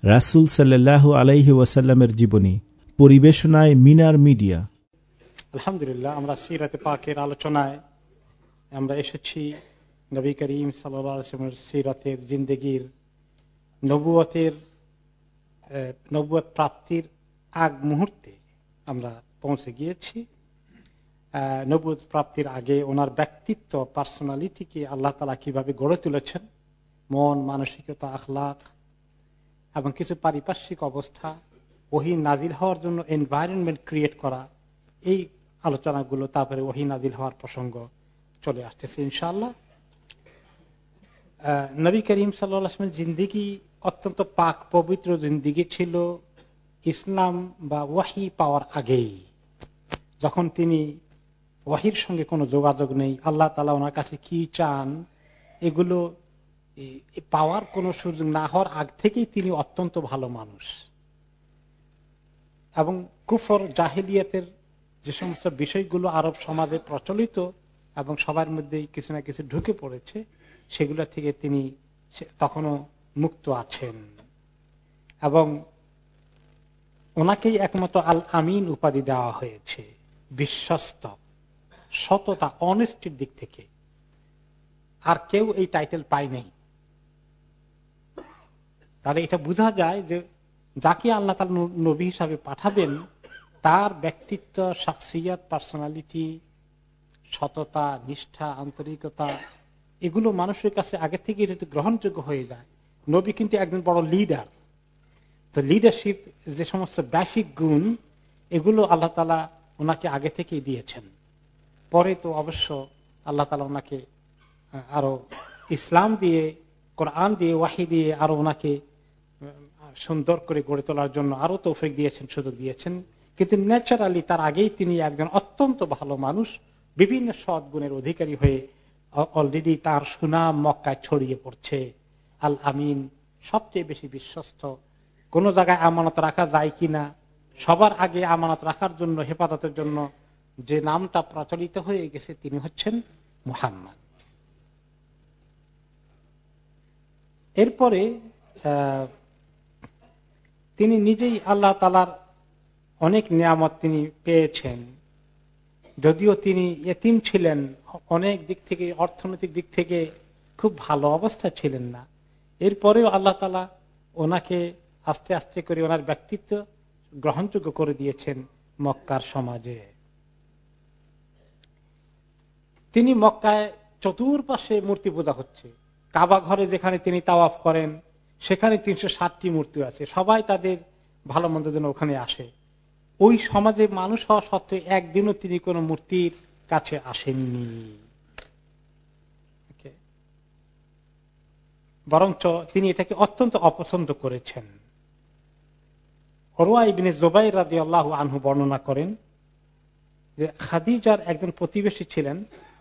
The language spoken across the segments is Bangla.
রাসূল সাল্লাল্লাহু আলাইহি ওয়াসাল্লামের জীবনী পরিবেশনায় মিনার মিডিয়া। আলহামদুলিল্লাহ, আমরা সিরাতে পাকের আলোচনায় আমরা এসেছি। নবী করিম সাল্লাল্লাহু আলাইহি ওয়াসাল্লামের সিরাতের জিন্দেগীর নবুয়ত প্রাপ্তির আগ মুহূর্তে আমরা পৌঁছে গিয়েছি। নবুয়ত প্রাপ্তির আগে ওনার ব্যক্তিত্ব, পার্সোনালিটিকে আল্লাহ তাআলা কিভাবে গড়ে তুলেছেন, মন, মানসিকতা, আখলাক এবং কিছু পারিপার্শ্বিক অবস্থা, ওহী নাজিল হওয়ার জন্য এনভায়রনমেন্ট ক্রিয়েট করা, এই আলোচনাগুলো, তারপরে ওহী নাজিল হওয়ার প্রসঙ্গ চলে আসতেছে ইনশাআল্লাহ। নবী করিম সাল্লাল্লাহু আলাইহি ওয়াসাল্লামের জিন্দেগি অত্যন্ত পাক পবিত্র জিন্দেগি ছিল। ইসলাম বা ওয়াহী পাওয়ার আগেই, যখন তিনি ওয়াহীর সঙ্গে কোনো যোগাযোগ নেই, আল্লাহ তাআলা ওনার কাছে কি চান এগুলো পাওয়ার কোনো সুযোগ না হওয়ার আগ থেকেই তিনি অত্যন্ত ভালো মানুষ। এবং কুফর জাহিলিয়াতের যে সমস্ত বিষয়গুলো আরব সমাজে প্রচলিত এবং সবার মধ্যে কিছু না কিছু ঢুকে পড়েছে, সেগুলো থেকে তিনি তখনও মুক্ত আছেন। এবং ওনাকেই একমাত্র আল আমিন উপাধি দেওয়া হয়েছে, বিশ্বস্ত, সততা, অনেস্টির দিক থেকে আর কেউ এই টাইটেল পায় নাই। তাহলে এটা বোঝা যায় যে যাকে আল্লাহ তাআলা নবী হিসাবে পাঠাবেন তার ব্যক্তিত্ব, শাখসিয়াত, পার্সোনালিটি, সততা, নিষ্ঠা, আন্তরিকতা, এগুলো মানুষের কাছে আগে থেকে যদি গ্রহণযোগ্য হয়ে যায়। নবী কিন্তু একজন বড় লিডার, তো লিডারশিপ যে সমস্ত বেসিক গুণ, এগুলো আল্লাহ তাআলা ওনাকে আগে থেকেই দিয়েছেন। পরে তো অবশ্য আল্লাহ তাআলা ওনাকে আরো ইসলাম দিয়ে, কোরআন দিয়ে, ওয়াহী দিয়ে আরো ওনাকে সুন্দর করে গড়ে তোলার জন্য আরো তৌফিক দিয়েছেন, সুযোগ দিয়েছেন। কিন্তু ন্যাচারালি তার আগেই তিনি একজন অত্যন্ত ভালো মানুষ, বিভিন্ন সৎ গুণের অধিকারী হয়ে অলরেডি তার সুনাম মক্কায় ছড়িয়ে পড়ছে। আল আমিন, সবচেয়ে বেশি বিশ্বস্ত। কোন জায়গায় আমানত রাখা যায় কিনা, সবার আগে আমানত রাখার জন্য, হেফাজতের জন্য যে নামটা প্রচলিত হয়ে গেছে তিনি হচ্ছেন মুহাম্মদ। এরপরে তিনি নিজেই আল্লাহ তাআলার অনেক নিয়ামত তিনি পেয়েছেন। যদিও তিনি ইতিম ছিলেন, অনেক দিক থেকে, অর্থনৈতিক দিক থেকে খুব ভালো অবস্থা ছিলেন না, এরপরেও আল্লাহ তাআলা ওনাকে আস্তে আস্তে করে ওনার ব্যক্তিত্ব গ্রহণযোগ্য করে দিয়েছেন মক্কার সমাজে। তিনি মক্কায় চতুর্পাশে মূর্তি পূজা হচ্ছে। কাবা ঘরে যেখানে তিনি তাওয়াফ করেন সেখানে 360টি মূর্তি আছে। সবাই তাদের ভালো মন্দের জন্য ওখানে আসে। ওই সমাজে মানুষ হওয়া সত্ত্বেও একদিনও তিনি কোন মূর্তির কাছে আসেননি, বরঞ্চ তিনি এটাকে অত্যন্ত অপছন্দ করেছেন। উরওয়া ইবনে জুবাইর রাদিয়াল্লাহু আনহু বর্ণনা করেন যে খাদিজার একজন প্রতিবেশী ছিলেন,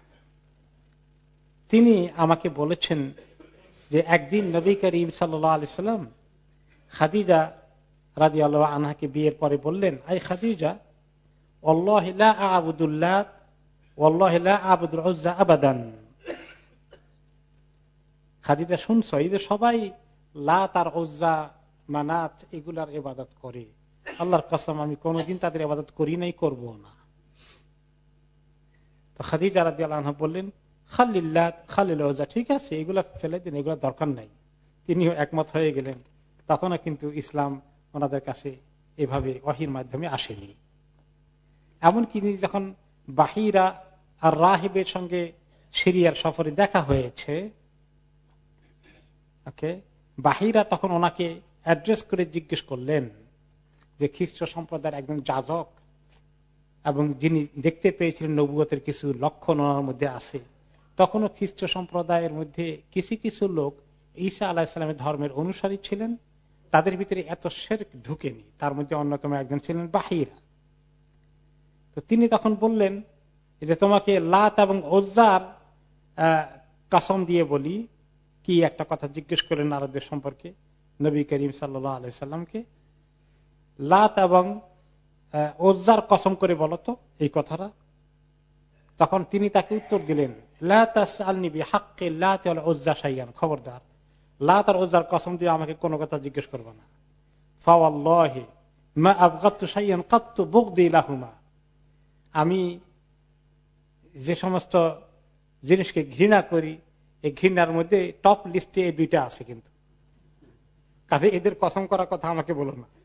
তিনি আমাকে বলেছেন যে একদিন নবী করিম সাল্লাল্লাহু আলাইহি সাল্লাম খাদিজা রাদিয়াল্লাহু আনহাকে বিয়ের পরে বললেন, আই খাদিজা, ওয়াল্লাহি লা আ'বুদুল লাত ওয়াল্লাহি লা আ'বুদুল উজ্জা আবাদান। খাদিজা, শুনছো, এই যে সবাই লাত আর উজ্জা, মানাত এগুলার ইবাদত করে, আল্লাহর কসম আমি কোনদিন তাদের ইবাদত করি নাই, করব না। তো খাদিজা রাদিয়াল্লাহু আনহা বললেন, খালিল লাত খালিল উজ্জা, ঠিক আছে, এগুলা ফেলে দিন, এগুলা দরকার নাই। তিনিও একমত হয়ে গেলেন। তখনও কিন্তু ইসলাম ওনাদের কাছে এভাবে ওহীর মাধ্যমে আসেনি। এমনকি যখন বাহিরা আর রাহিবের সঙ্গে সিরিয়ার সফরে দেখা হয়েছে, বাহিরা তখন ওনাকে অ্যাড্রেস করে জিজ্ঞেস করলেন যে খ্রিস্ট সম্প্রদায়ের একজন যাজক, এবং যিনি দেখতে পেয়েছিলেন নবুয়তের কিছু লক্ষণ ওনার মধ্যে আছে। তখনও খ্রিস্ট সম্প্রদায়ের মধ্যে কিছু কিছু লোক ঈসা আলাইহিস সালামের ধর্মের অনুসারী ছিলেন, তাদের ভিতরে এত শিরক ঢুকেনি। তার মধ্যে অন্যতম একজন ছিলেন বাহিরা। তো তিনি তখন বললেন যে তোমাকে লাত এবং উজ্জার কসম দিয়ে বলি, কি একটা কথা জিজ্ঞেস করলেন আরবদের সম্পর্কে নবী করিম সাল্লাল্লাহু আলাইহি সাল্লামকে, লাত এবং উজ্জার কসম করে বলো তো এই কথাটা। তখন তিনি তাকে উত্তর দিলেন, লা তাসআলনি বিহাক্কি লাত ওয়াল উজ্জা শাইআন, খবরদার লাত আর উজ্জার কসম দিয়ে আমাকে কোনো কথা জিজ্ঞেস করবে না। ফাওয়াল্লাহি মা আবগাতু শাইআন কাত্তু বুগদি লাহুমা, আমি যে সমস্ত জিনিসকে ঘৃণা করি এই ঘৃণার মধ্যে টপ লিস্টে এই দুইটা আছে, কিন্তু কাজে এদের কসম করার কথা আমাকে বলো না।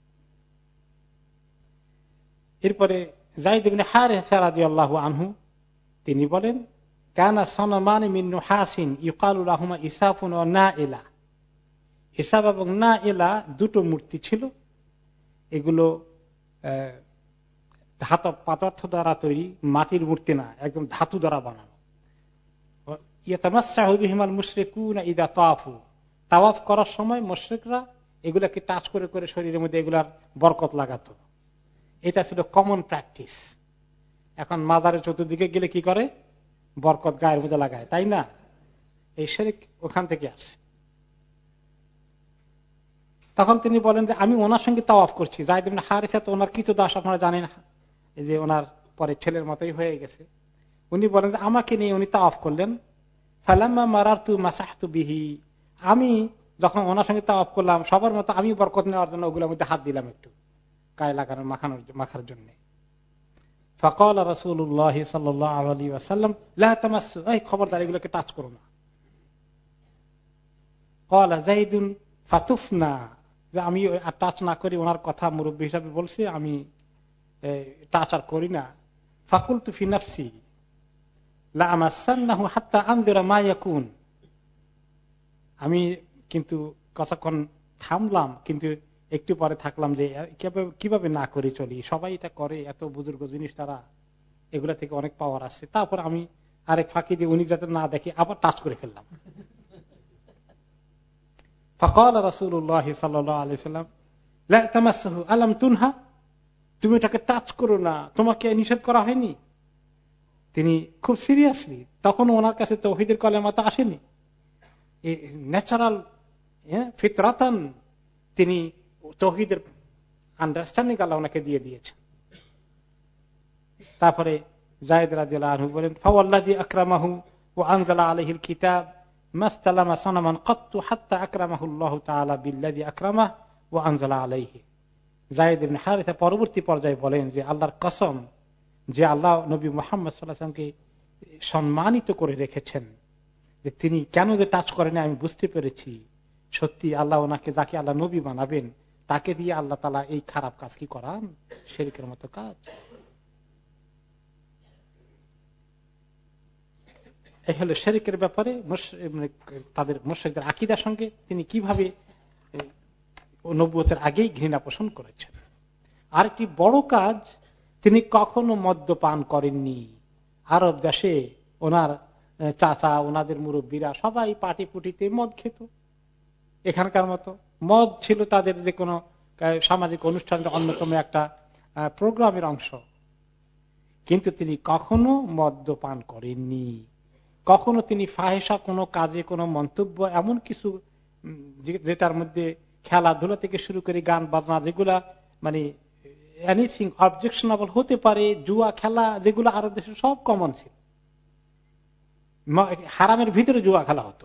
এরপরে যায়েদ ইবনে হারিসা রাদিয়াল্লাহু আনহু তিনি বলেন, কানা সনমান মিন নুহাসিন ইউকালু লাহুমা ইসাফুন ওয়া নাইলা। ইসাফ এবং নাইলা দুটো মূর্তি ছিল, এগুলো ধাতব পদার্থ দ্বারা তৈরি, মাটির মূর্তি না, একদম ধাতু দ্বারা বানানো। ইয়াতামাসসাহু বিহিমাল মুশরিকুনা ইযা তাওয়াফু, তাওয়াফ করার সময় মুশরিকরা এগুলাকে টাচ করে করে শরীরের মধ্যে এগুলার বরকত লাগাতো। এটা ছিল কমন প্র্যাকটিস। এখন মাজারের চতুর্দিকে গেলে কি করে, বরকত গায়ের মধ্যে লাগায়, তাই না? এই শিরক ওখান থেকে আসছে। তখন তিনি বলেন যে আমি ওনার সঙ্গে তাওয়াফ করছি। যায়েদ ইবনে হারিসা তো ওনার কৃতদাস, আপনারা জানেন, এই যে ওনার পরে ছেলের মতোই হয়ে গেছে। উনি বলেন যে আমাকে নিয়ে উনি তাওয়াফ করলেন। ফালাম্মা মারারতু মাসাহতু বিহি, আমি যখন ওনার সঙ্গে তাওয়াফ করলাম সবার মতো আমি বরকত নেওয়ার জন্য ওগুলোর মধ্যে হাত দিলাম একটু গায়ে লাগানোর মাখার জন্য। ফাকাল রাসূলুল্লাহ সাল্লাল্লাহু আলাইহি ওয়াসাল্লাম লা তামাসসু, এই খবরদার এগুলোকে টাচ করো না। ক্বালা যায়েদুন ফাতুফনা, যে আমি টাচ না করি, ওনার কথা মুরব্বী হিসাবে বলছি, আমি টাচ আর করি না। ফাকুলতু ফি নাফসি লা আমাসান্নাহু হাত্তা আনযুরা মা ইয়াকুন, আমি কিন্তু কতক্ষণ থামলাম, কিন্তু একটু পরে থাকলাম যে কিভাবে না করে চলি, সবাই এটা করে, এত বুজুর্গ জিনিস তারা, এগুলা থেকে অনেক পাওয়ার আছে। তারপর আমি আরেক ফাঁকি দিয়ে উনি যাতে না দেখে আবার টাচ করে ফেললাম। ফাকাল রাসূলুল্লাহ সাল্লাল্লাহু আলাইহি ওয়াসাল্লাম লা তামাসসুহু আলাম তুনহা, তুমি এটাকে টাচ করো না, তোমাকে নিষেধ করা হয়নি? তিনি খুব সিরিয়াসলি, তখন ওনার কাছে তাওহীদের কলেমা তো আসেনি, ন্যাচারাল ফিতরাতান তিনি তাওহীদের আন্ডারস্ট্যান্ডিং আল্লাহ ওনাকে দিয়ে দিয়েছেন। তারপরে যায়েদ রাদিয়াল্লাহু আনহু বলেন, ফাওয়াল্লাযী আকরামাহু ওয়া আনজালা আলাইহিল কিতাব মাসতালামা সানামান কাত্তু হাত্তা আকরামাহু আল্লাহু তাআলা বিল্লাযী আকরামাহু ওয়া আনজালা আলাইহি। যায়েদ ইবনে হারিসা পরবর্তী পর্যায়ে বলেন যে আল্লাহর কসম, যে আল্লাহ নবী মুহাম্মদ সাল্লাল্লাহু আলাইহি ওয়াসাল্লামকে সম্মানিত করে রেখেছেন, যে তিনি কেন যে টাচ করেন আমি বুঝতে পেরেছি, সত্যি আল্লাহ ওনাকে, যাকে আল্লাহ নবী বানাবেন তাকে দিয়ে আল্লাহ তাআলা এই খারাপ কাজ কি করান, শিরকের মতো কাজ। এই হলো শিরকের ব্যাপারে তাদের মুশরিকদের আকীদার সঙ্গে তিনি কিভাবে নবুয়তের আগেই ঘৃণা পোষণ করেছেন। আরেকটি বড় কাজ, তিনি কখনো মদ্যপান করেননি। আরব দেশে ওনার চাচা, ওনাদের মুরব্বীরা সবাই পাটি পুটিতে মদ খেত, এখানকার মতো মদ ছিল তাদের যে কোনো সামাজিক অনুষ্ঠানের অন্যতম একটা প্রোগ্রামের অংশ। কিন্তু তিনি কখনো মদ্যপান করেননি, কখনো তিনি ফাহেসা কোনো কাজে কোনো মন্তব্য, এমন কিছু যেটার মধ্যে খেলাধুলা থেকে শুরু করে গান বাজনা, যেগুলা মানে এনিথিং অবজেকশনেবল হতে পারে, জুয়া খেলা, যেগুলো আরব দেশে সব কমন ছিল, হারামের ভিতরে জুয়া খেলা হতো।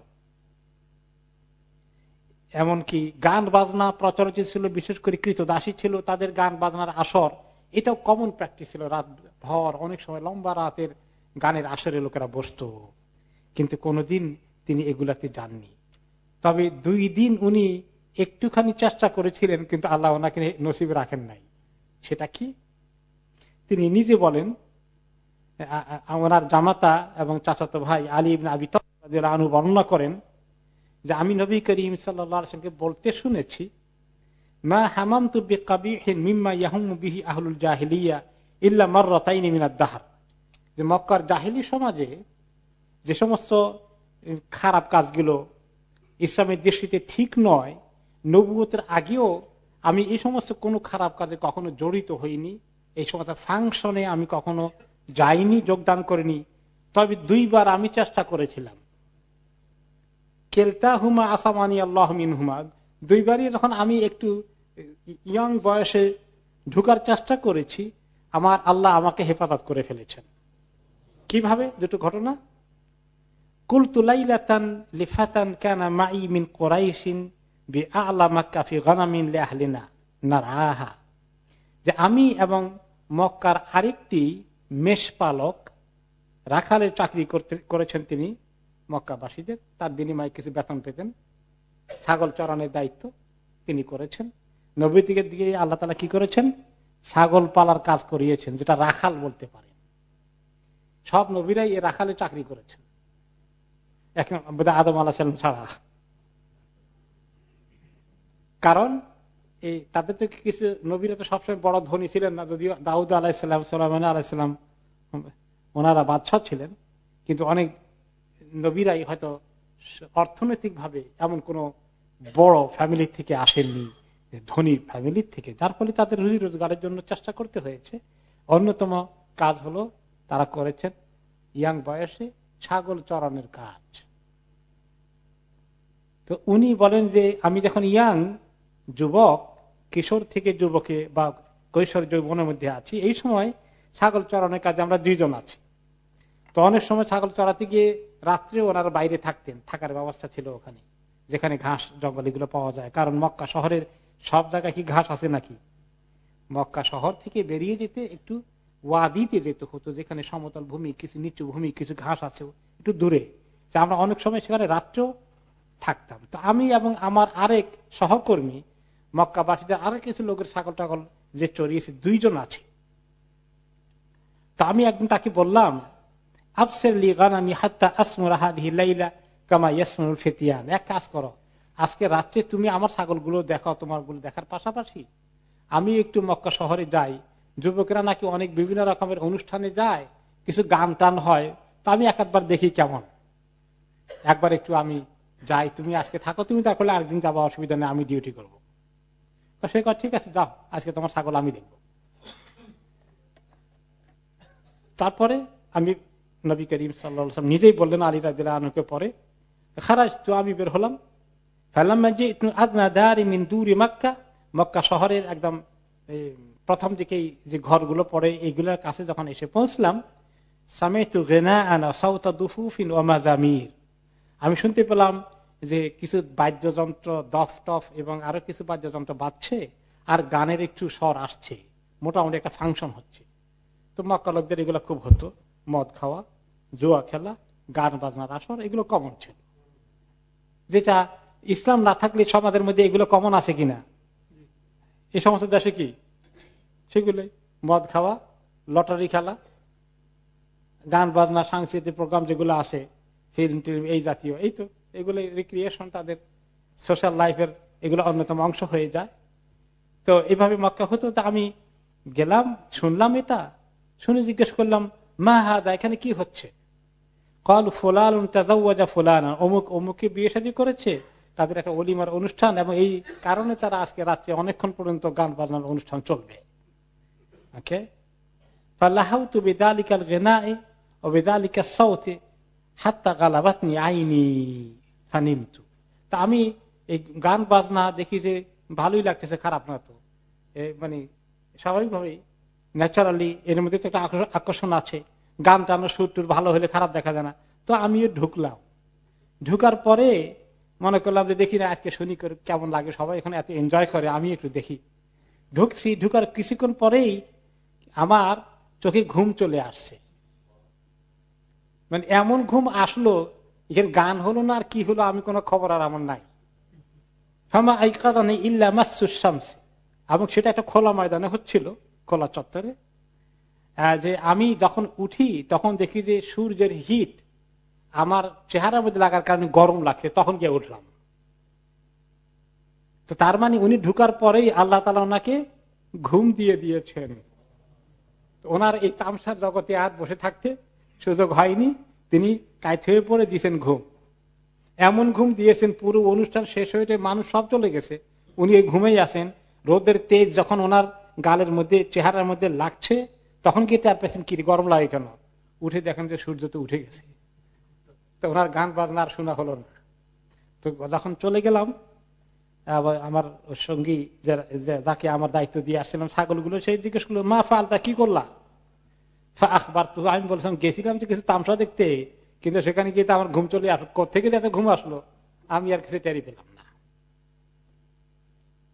এমনকি গান বাজনা প্রচলিত ছিল, বিশেষ করে কৃতদাসী ছিল, তাদের গান বাজনার আসর, এটাও কমন প্র্যাকটিস ছিল। রাত ভর, অনেক সময় লম্বা রাতের গানের আসরে লোকেরা বসতো, কিন্তু কোনোদিন তিনি এগুলাতে যাননি। তবে 2 দিন উনি একটুখানি চেষ্টা করেছিলেন, কিন্তু আল্লাহ ওনাকে নসিবে রাখেন নাই। সেটা কি? তিনি নিজে বলেন, ওনার জামাতা এবং চাচাতো ভাই আলী ইবনে আবি তালিব রাদিয়াল্লাহু আনহু বর্ণনা করেন যে আমি নবী করিম সাল্লাল্লাহু আলাইহি ওয়াসাল্লামকে বলতে শুনেছি, মা হামামতু বিকাবিহিন মিম্মা ইয়াহুমু বিহি আহলুল জাহিলিয়া ইল্লা মাররাতাইন মিনাদ দাহর, যে মক্কার জাহিলি সমাজে যে সমস্ত খারাপ কাজগুলো ইসলামের দৃষ্টিতে ঠিক নয়, নবুয়তের আগেও আমি এই সমস্ত কোনো খারাপ কাজে কখনো জড়িত হইনি, এই সমস্ত ফাংশনে আমি কখনো যাইনি, যোগদান করিনি। তবে 2 বার আমি চেষ্টা করেছিলাম, কেলতাহুমা আসামানি আল্লাহু মিনহুমা, 2 বারই যখন আমি একটু ইয়ং বয়সে ঢুকার চেষ্টা করেছি, আমার আল্লাহ আমাকে হেফাজত করে ফেলেছেন। কিভাবে? 2টো ঘটনা। কুলতু লাইলাতান লিফাতান কানা মাই মিন কুরাইশিন বিআলা মাক্কা ফি গানামিন লিআহলিনা, নারাহা, যে আমি এবং মক্কার আরেকটি মেষপালক রাখালের চাকরি করেছেন তিনি মক্কাবাসীদের, তার বিনিময়ে কিছু বেতন পেতেন, ছাগল চড়ানোর দায়িত্ব তিনি করেছেন। নবীদের দিকে আল্লাহ তাআলা কি করেছেন? ছাগল পালার কাজ করিয়েছেন, যেটা রাখাল বলতে পারেন। সব নবীরাই এই রাখালের চাকরি করেছেন, এখন আদম আলাইহিস সালাম ছাড়া। কারণ এই তাদের তো কিছু নবীরা তো সবসময় বড় ধনী ছিলেন না, যদিও দাউদ আলাইহিসসালাম, সুলাইমান আলাইহিসসালাম ওনারা বাদশাহ ছিলেন, কিন্তু অনেক নবীরাই হয়তো অর্থনৈতিক ভাবে এমন কোন বড় ফ্যামিলি থেকে আসেননি, ধনী ফ্যামিলির থেকে, যার ফলে তাদের রুজি রোজগারের জন্য চেষ্টা করতে হয়েছে। অন্যতম কাজ হলো তারা করেছেন ইয়াং বয়সে ছাগল চড়ানোর কাজ। তো উনি বলেন যে আমি যখন ইয়াং যুবক, কিশোর থেকে যুবকে বা কৈশোর যৌবনের মধ্যে আছি, এই সময় ছাগল চড়ানোর কাজে আমরা দুইজন আছি। তো অনেক সময় ছাগল চড়াতে গিয়ে রাত্রে ওনারা বাইরে থাকতেন, থাকার ব্যবস্থা ছিল ওখানে, যেখানে ঘাস জঙ্গল এগুলো পাওয়া যায়। কারণ মক্কা শহরের সব জায়গায় কি ঘাস আছে নাকি? মক্কা শহর থেকে বেরিয়ে যেতে একটু ওয়াদিতে যেতে হতো, যেখানে সমতল ভূমি, কিছু নিচু ভূমি, কিছু ঘাস আছে একটু দূরে। আমরা অনেক সময় সেখানে রাত্রেও থাকতাম। তো আমি এবং আমার আরেক সহকর্মী মক্কাবাসীদের আরো কিছু লোকের ছাগল টাগল যে চড়িয়েছে, দুইজন আছে। তো আমি একদিন তাকে বললাম, আফসের লিগানামি হাত্তা আসমুরা হাদিহি লাইলা কামা ইয়াসমুল ফিতিয়ান, এক কাজ করো, আজকে রাত্রে তুমি আমার ছাগলগুলো দেখো, তোমার গুলো দেখার পাশাপাশি আমি একটু মক্কা শহরে যাই, যুবকেরা নাকি অনেক বিভিন্ন রকমের অনুষ্ঠানে যায়, কিছু গান টান হয়, তো আমি একবার দেখি কেমন, একবার একটু আমি যাই, তুমি আজকে থাকো, তুমি তারপরে আরেকদিন যাবো, অসুবিধা নেই, আমি ডিউটি করবো। সে কয় ঠিক আছে যাও, আজকে তোমার ছাগল আমি দেখবো। তারপরে আমি নবী করিম সাল্লাল্লাহু আলাইহি ওয়াসাল্লাম নিজেই বললেন আলী রাদিয়াল্লাহু আনহুকে, পরে খারাজ তো আমি বের হলাম, মক্কা শহরের একদম প্রথম দিকেই যে ঘরগুলো পড়ে এইগুলোর কাছে যখন এসে পৌঁছলাম, সামিতু গিনাআন সাওতা দুফুফিন ওয়া মাযামির, আমি শুনতে পেলাম যে কিছু বাদ্যযন্ত্র, দফ টফ এবং আরো কিছু বাদ্যযন্ত্র বাজছে, আর গানের একটু স্বর আসছে, মোটামুটি একটা ফাংশন হচ্ছে। তো মক্কা লোকদের এগুলো খুব হতো, মদ খাওয়া, জুয়া খেলা, গান বাজনার আসর, এগুলো কমন ছিল। যেটা ইসলাম না থাকলে সমাজের মধ্যে এগুলো কমন আছে কিনা? এই সমস্ত দেশে কি সেগুলোই মদ খাওয়া, লটারি খেলা, গান বাজনা, সাংস্কৃতিক প্রোগ্রাম যেগুলো আছে, ফিল্ম টিল্ম, এই জাতীয়, এই তো এগুলো রিক্রিয়েশন, তাদের সোশ্যাল লাইফের এগুলো অন্যতম অংশ হয়ে যায়। তো এইভাবে মক্কা হতো। তা আমি গেলাম, শুনলাম, এটা শুনে জিজ্ঞেস করলাম, মা হাদা, এখানে কি হচ্ছে? কল ফুলান তাজাওয়াজা ফুলানা, অমুক অমুককে বিয়ে শাদী করেছে, তাদের একটা ওলিমার অনুষ্ঠান, এবং এই কারণে তারা আজকে রাত্রে অনেকক্ষণ পর্যন্ত গান বাজনার অনুষ্ঠান চলবে। ওকে, ফালাহাউতু বিযালিকাল গিনাই ওয়া বিযালিকাস সাউতি হাত্তা গালাবাতনি আইনি ফানিমতু। তা আমি এই গান বাজনা দেখি যে ভালোই লাগতেছে, খারাপ না তো, মানে স্বাভাবিকভাবেই ন্যাচারালি এর মধ্যে তো একটা আকর্ষণ আছে, গান টানো সুর টুর ভালো হলে খারাপ দেখা যায় না। তো আমিও ঢুকলাম, ঢুকার পরে মনে করলাম যে দেখি না আজকে শুনি করে কেমন লাগে, সবাই এখানে এত এনজয় করে, আমি একটু দেখি। ঢুকছি, ঢুকার কিছুক্ষণ পরেই আমার চোখে ঘুম চলে আসছে। মানে এমন ঘুম আসলো, এখানে গান হলো না আর কি হলো আমি কোনো খবর আর আমার নাই। এবং সেটা একটা খোলা ময়দানে হচ্ছিল, খোলা চত্বরে। যে আমি যখন উঠি তখন দেখি যে সূর্যের হিট আমার চেহারার মধ্যে লাগার কারণে গরম লাগছে, তখন গিয়ে উঠলাম। তো তার মানে উনি ঢুকার পরেই আল্লাহ তাআলা ওনাকে ঘুম দিয়ে দিয়েছেন। ওনার এই তামসার জগতে আর বসে থাকতে সুযোগ হয়নি, তিনি কায়ত হয়ে পড়ে দিয়েছেন ঘুম। এমন ঘুম দিয়েছেন পুরো অনুষ্ঠান শেষ হয়ে মানুষ সব চলে গেছে, উনি এই ঘুমেই আছেন। রোদের তেজ যখন ওনার গালের মধ্যে, চেহারার মধ্যে লাগছে, তখন কি তার পেছনে কি গরম লাগে কেন? উঠে দেখেন যে সূর্য তো উঠে গেছে। তো ওনার গান বাজনা আর শোনা হলো না। তো যখন চলে গেলাম, আমার সঙ্গী যাকে আমার দায়িত্ব দিয়ে আসছিলাম ছাগলগুলো, সেই জিজ্ঞেস করলো, মা ফালতা, কি করলা? আখবার তো আমি বলছিলাম গেছিলাম যে কিছু তামসা দেখতে, কিন্তু সেখানে গিয়ে তো আমার ঘুম চলে আসলো। কোথেকে যাতে ঘুম আসলো আমি আর কিছু টেরি পেলাম না।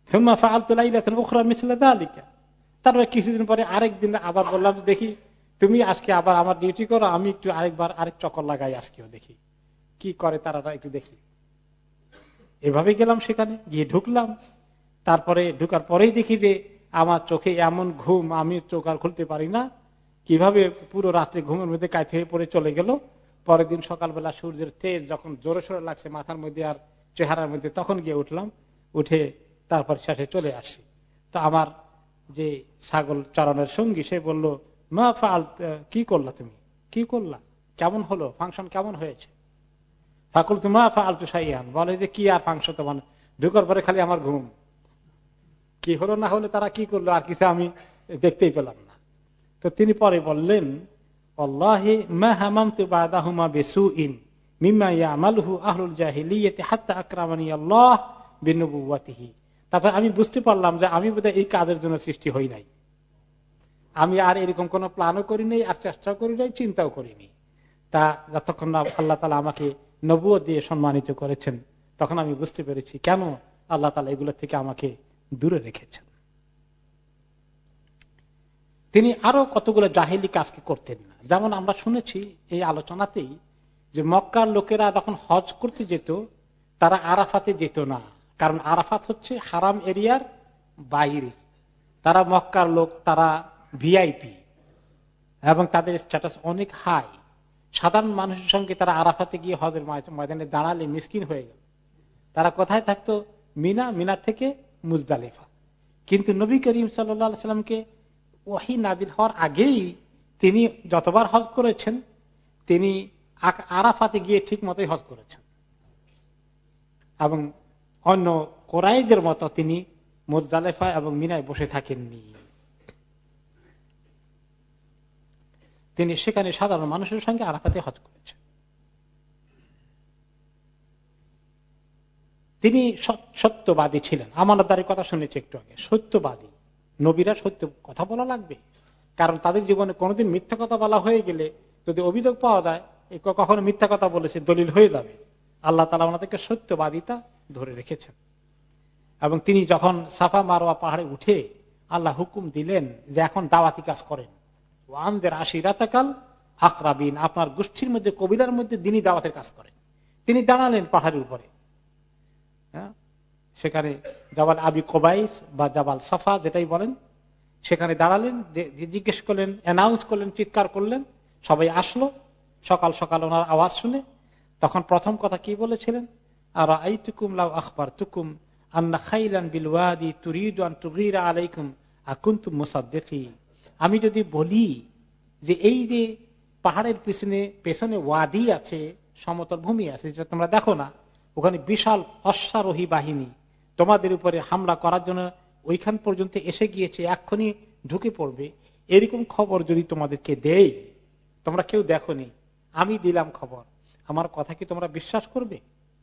তারপরে কিছুদিন পরে আরেকদিন আবার বললাম, দেখি তুমি আজকে আবার আমার ডিউটি করো, আমি একটু আরেক চক্কর লাগাই, আজকেও দেখি কি করে তারা, একটু দেখি। এভাবে গেলাম, সেখানে গিয়ে ঢুকলাম। তারপরে ঢুকার পরেই দেখি যে আমার চোখে এমন ঘুম, আমি চোখ আর খুলতে পারি না। কিভাবে পুরো রাত্রে ঘুমের মধ্যে কাইতে হয়ে পড়ে চলে গেল। পরের দিন সকালবেলা সূর্যের তেজ যখন জোরে সোরে লাগছে মাথার মধ্যে আর চেহারার মধ্যে, তখন গিয়ে উঠলাম, উঠে তারপর শেষে চলে আসছি। তো আমার যে ছাগল চড়ানোর সঙ্গী, সে বলল, মা ফাল, কি করলা তুমি, কি করলা, কেমন হলো, ফাংশন কেমন হয়েছে? ফাকুল তু মা ফাল তু সাইয়ান, বলে যে কি আর ফাংশন, তো মানে ঢুকার পরে খালি আমার ঘুম, কি হলো না হলো তারা কি করলো আর কিছু আমি দেখতেই পেলাম না। তো তিনি পরে বললেন, আল্লাহি মা হামামতু বাদাহুমা বিসুইন মিম্মা ইয়ামালুহু আহলুল জাহিলিয়াতি হাত্তা আকরামানি আল্লাহ বিনুবুওয়াতিহি। তারপর আমি বুঝতে পারলাম যে আমি বোধহয় এই কাজের জন্য সৃষ্টি হই নাই, আমি আর এরকম কোন প্ল্যানও করি নাই, আর চেষ্টাও করি নাই, চিন্তাও করিনি। তা যতক্ষণ না আল্লাহ তাআলা আমাকে নবুয়ত দিয়ে সম্মানিত করেছেন, তখন আমি বুঝতে পেরেছি কেন আল্লাহ তাআলা এগুলো থেকে আমাকে দূরে রেখেছেন। তিনি আরো কতগুলো জাহেলি কাজকে করতেন না। যেমন আমরা শুনেছি এই আলোচনাতেই যে মক্কার লোকেরা যখন হজ করতে যেত, তারা আরাফাতে যেত না, কারণ আরাফাত হচ্ছে হারাম এরিয়ার বাইরে। তারা মক্কার লোক, তারা ভিআইপি এবং তাদের স্ট্যাটাস অনেক হাই। সাধারণ মানুষের সঙ্গে তারা আরাফাতে গিয়ে হজের ময়দানে দাঁড়ালে মিসকিন হয়ে গেল। তারা কোথায় থাকতো? মিনা থেকে মুজদালিফা। কিন্তু নবী করিম সাল্লাল্লাহু আলাইহি সাল্লামকে ওহী নাজিল হওয়ার আগেই তিনি যতবার হজ করেছেন, তিনি আরাফাতে গিয়ে ঠিক মতোই হজ করেছেন, এবং অন্য কোরাইশদের মতো তিনি মুজদালিফা এবং মিনায় বসে থাকেননি। তিনি সেখানে সাধারণ মানুষের সঙ্গে আরাফাতে হজ করেছেন। তিনি সত্যবাদী ছিলেন। আমানতদারির কথা শুনেছি একটু আগে। সত্যবাদী নবীরা সত্য কথা বলা লাগবে, কারণ তাদের জীবনে কোনোদিন মিথ্যা কথা বলা হয়ে গেলে যদি অভিযোগ পাওয়া যায় কখনো মিথ্যা কথা বলেছে, দলিল হয়ে যাবে। আল্লাহ তাআলা ওনাদেরকে সত্যবাদিতা ধরে রেখেছেন। এবং তিনি যখন সাফা মারওয়া পাহাড়ে উঠে আল্লাহ হুকুম দিলেন যে এখন দাওয়াতি কাজ করেন, ওয়ানদের আশিরাতাকাল আকরাবিন, আপনার গোষ্ঠীর মধ্যে, কবিলার মধ্যে দিনই দাওয়াতের কাজ করেন। তিনি দাঁড়ালেন পাহাড়ের উপরে, সেখানে জাবাল আবি কোবাইস বা জাবাল সাফা যেটাই বলেন, সেখানে দাঁড়ালেন, জিজ্ঞেস করলেন, অ্যানাউন্স করলেন, চিৎকার করলেন, সবাই আসলো সকাল সকাল ওনার আওয়াজ শুনে। তখন প্রথম কথা কি বলেছিলেন? আর আইতুকুম লাউ আখবারতুকুম আন্না খাইলান বিল ওয়াদি তুরিদু আন তুগীরা আলাইকুম আকুনতুম মুসাদ্দিকিন। আমি যদি বলি যে এই যে পাহাড়ের পেছনে ওয়াদি আছে, সমতল ভূমি আছে, যেটা তোমরা দেখো না, ওখানে বিশাল অশ্বারোহী বাহিনী তোমাদের উপরে হামলা করার জন্য ওইখান পর্যন্ত এসে গিয়েছে, এক্ষুনি ঢুকে পড়বে, এরকম খবর যদি তোমাদেরকে দেই, তোমরা কেউ দেখোনি, আমি দিলাম খবর, আমার কথা কি তোমরা বিশ্বাস করবে?